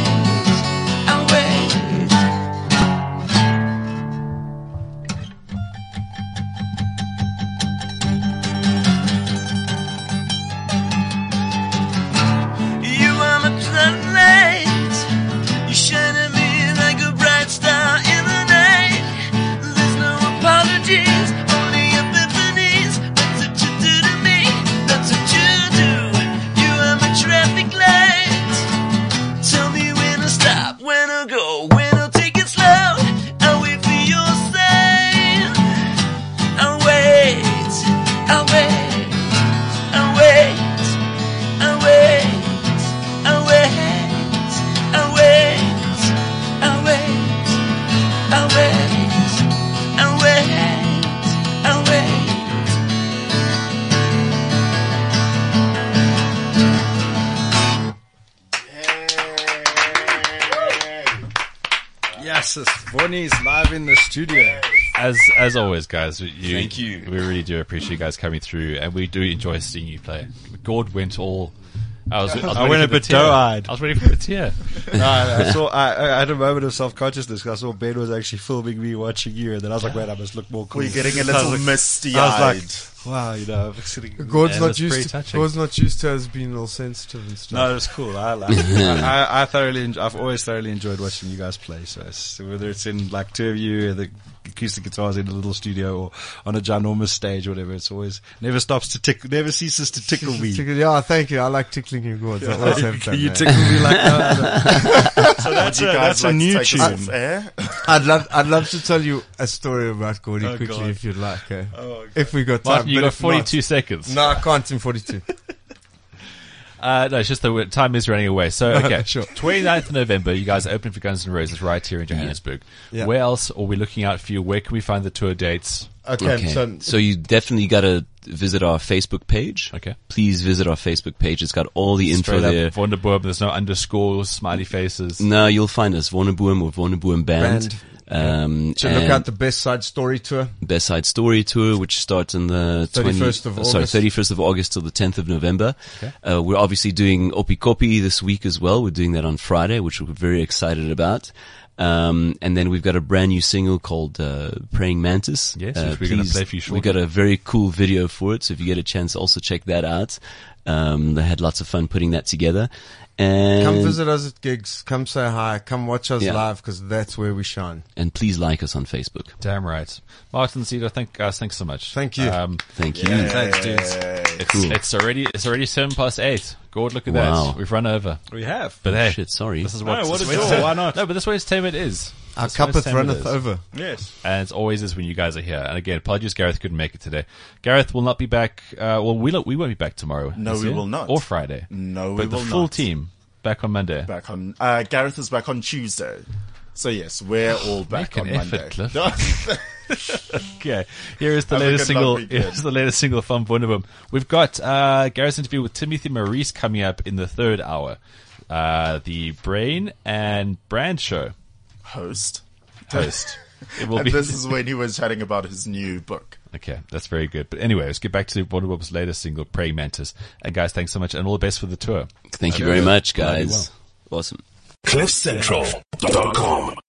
Speaker 8: wait, You are my sunlight. You shine at me like a bright star in the night. There's no apologies, only epiphanies. That's what you do to me, that's what you do. You are my traffic light. Tell me when to stop, when to go, when I'll take it slow. I'll wait for your sign. I'll wait, I'll wait, I'll wait, I'll wait, I'll wait, I'll wait, I'll wait, I'll wait, I'll wait, I'll wait.
Speaker 4: bassist. Bonnie's live in the studio.
Speaker 2: As always, guys,
Speaker 7: Thank you.
Speaker 2: We really do appreciate you guys coming through, and we do enjoy seeing you play. Gord went all. I went
Speaker 4: a bit doe-eyed.
Speaker 2: I was waiting for the tear.
Speaker 4: I had a moment of self-consciousness because I saw Ben was actually filming me watching you, and then I was like, wait, I must look more cool.
Speaker 3: We're getting a little misty-eyed.
Speaker 4: I was like, wow, I'm sitting.
Speaker 6: Gord's not
Speaker 2: that's pretty
Speaker 6: used to.
Speaker 2: touching.
Speaker 6: Gord's not used to us being all sensitive and stuff.
Speaker 4: No, it's cool. I thoroughly. I've always thoroughly enjoyed watching you guys play. So whether it's in like two of you, the acoustic guitars in a little studio, or on a ginormous stage, or whatever, it's always never ceases to tickle me.
Speaker 6: Yeah, thank you. I like tickling you, Gord. I always have done
Speaker 4: You
Speaker 6: that.
Speaker 4: tickle me like that. So that's a new
Speaker 3: take us
Speaker 4: tune.
Speaker 3: off air?
Speaker 6: I'd love to tell you a story about Gordy quickly
Speaker 4: God.
Speaker 6: if you'd like.
Speaker 4: Oh,
Speaker 6: if we got time.
Speaker 2: Martin, you
Speaker 6: but
Speaker 2: got
Speaker 6: if
Speaker 2: 42
Speaker 6: not-
Speaker 2: seconds.
Speaker 6: No, I can't in 42.
Speaker 2: No, it's just the time is running away. So, okay.
Speaker 6: Sure.
Speaker 2: 29th of November, you guys are opening for Guns N' Roses right here in Johannesburg.
Speaker 6: Yeah.
Speaker 2: Where else are we looking out for you? Where can we find the tour dates?
Speaker 6: Okay,
Speaker 7: So you definitely got to visit our Facebook page.
Speaker 2: Okay.
Speaker 7: Please visit our Facebook page. It's got all the info
Speaker 2: Straight
Speaker 7: there.
Speaker 2: up, Wonderboom, there's no underscores, smiley faces.
Speaker 7: No, you'll find us Wonderboom or Wonderboom Band.
Speaker 6: So look out the Best Side Story tour.
Speaker 7: Best Side Story Tour, which starts on the
Speaker 6: 31st of August.
Speaker 7: 31st of August till the 10th of November.
Speaker 2: Okay.
Speaker 7: We're obviously doing Opi Kopi this week as well. We're doing that on Friday, which we're very excited about. And then we've got a brand new single called Praying Mantis.
Speaker 2: Yes, which we're gonna play for you shortly.
Speaker 7: We've got a very cool video for it, so if you get a chance, also check that out. They had lots of fun putting that together. And
Speaker 6: Come visit us at gigs. Come say hi. Come watch us
Speaker 7: Yeah.
Speaker 6: live because that's where we shine.
Speaker 7: And please like us on Facebook.
Speaker 2: Damn right. Martin, Cedar, guys, thanks so much.
Speaker 6: Thank you.
Speaker 7: Thank you.
Speaker 4: Thanks, dudes.
Speaker 7: Cool.
Speaker 2: It's already 7:08. Gord, look at
Speaker 7: Wow.
Speaker 2: that. We've run over.
Speaker 4: We have.
Speaker 2: But hey,
Speaker 7: Shit, sorry.
Speaker 2: this is what,
Speaker 4: No, what
Speaker 2: this
Speaker 4: a
Speaker 2: is what
Speaker 4: joy. Why not?
Speaker 2: No, but this way entertainment is.
Speaker 6: Our
Speaker 2: This is what
Speaker 6: cuppeth
Speaker 2: entertainment
Speaker 6: runneth
Speaker 2: is.
Speaker 6: over.
Speaker 4: Yes.
Speaker 2: And it's always is when you guys are here. And again, apologies, Gareth couldn't make it today. Gareth will not be back. We won't be back tomorrow.
Speaker 3: No,
Speaker 2: is
Speaker 3: we
Speaker 2: he?
Speaker 3: will not.
Speaker 2: Or Friday.
Speaker 3: No, we
Speaker 2: But the
Speaker 3: will
Speaker 2: full
Speaker 3: not.
Speaker 2: team back on Monday.
Speaker 3: Back on. Gareth is back on Tuesday. So yes, we're all back
Speaker 2: Make
Speaker 3: on
Speaker 2: an
Speaker 3: Monday.
Speaker 2: effort, Cliff. Okay, here is the
Speaker 3: Have a
Speaker 2: latest
Speaker 3: good long
Speaker 2: single.
Speaker 3: weekend.
Speaker 2: Here's the latest single from Wonderboom. We've got Gareth's interview with Timothy Maurice coming up in the third hour. The Brain and Brand Show
Speaker 3: Host.
Speaker 2: It will
Speaker 3: And
Speaker 2: be.
Speaker 3: this is when he was chatting about his new book.
Speaker 2: Okay, that's very good. But anyway, let's get back to Wonderboom's latest single, Praying Mantis. And guys, thanks so much, and all the best for the tour.
Speaker 7: Thank you very much,
Speaker 2: Bloody
Speaker 7: guys. Awesome.
Speaker 9: CliffCentral.com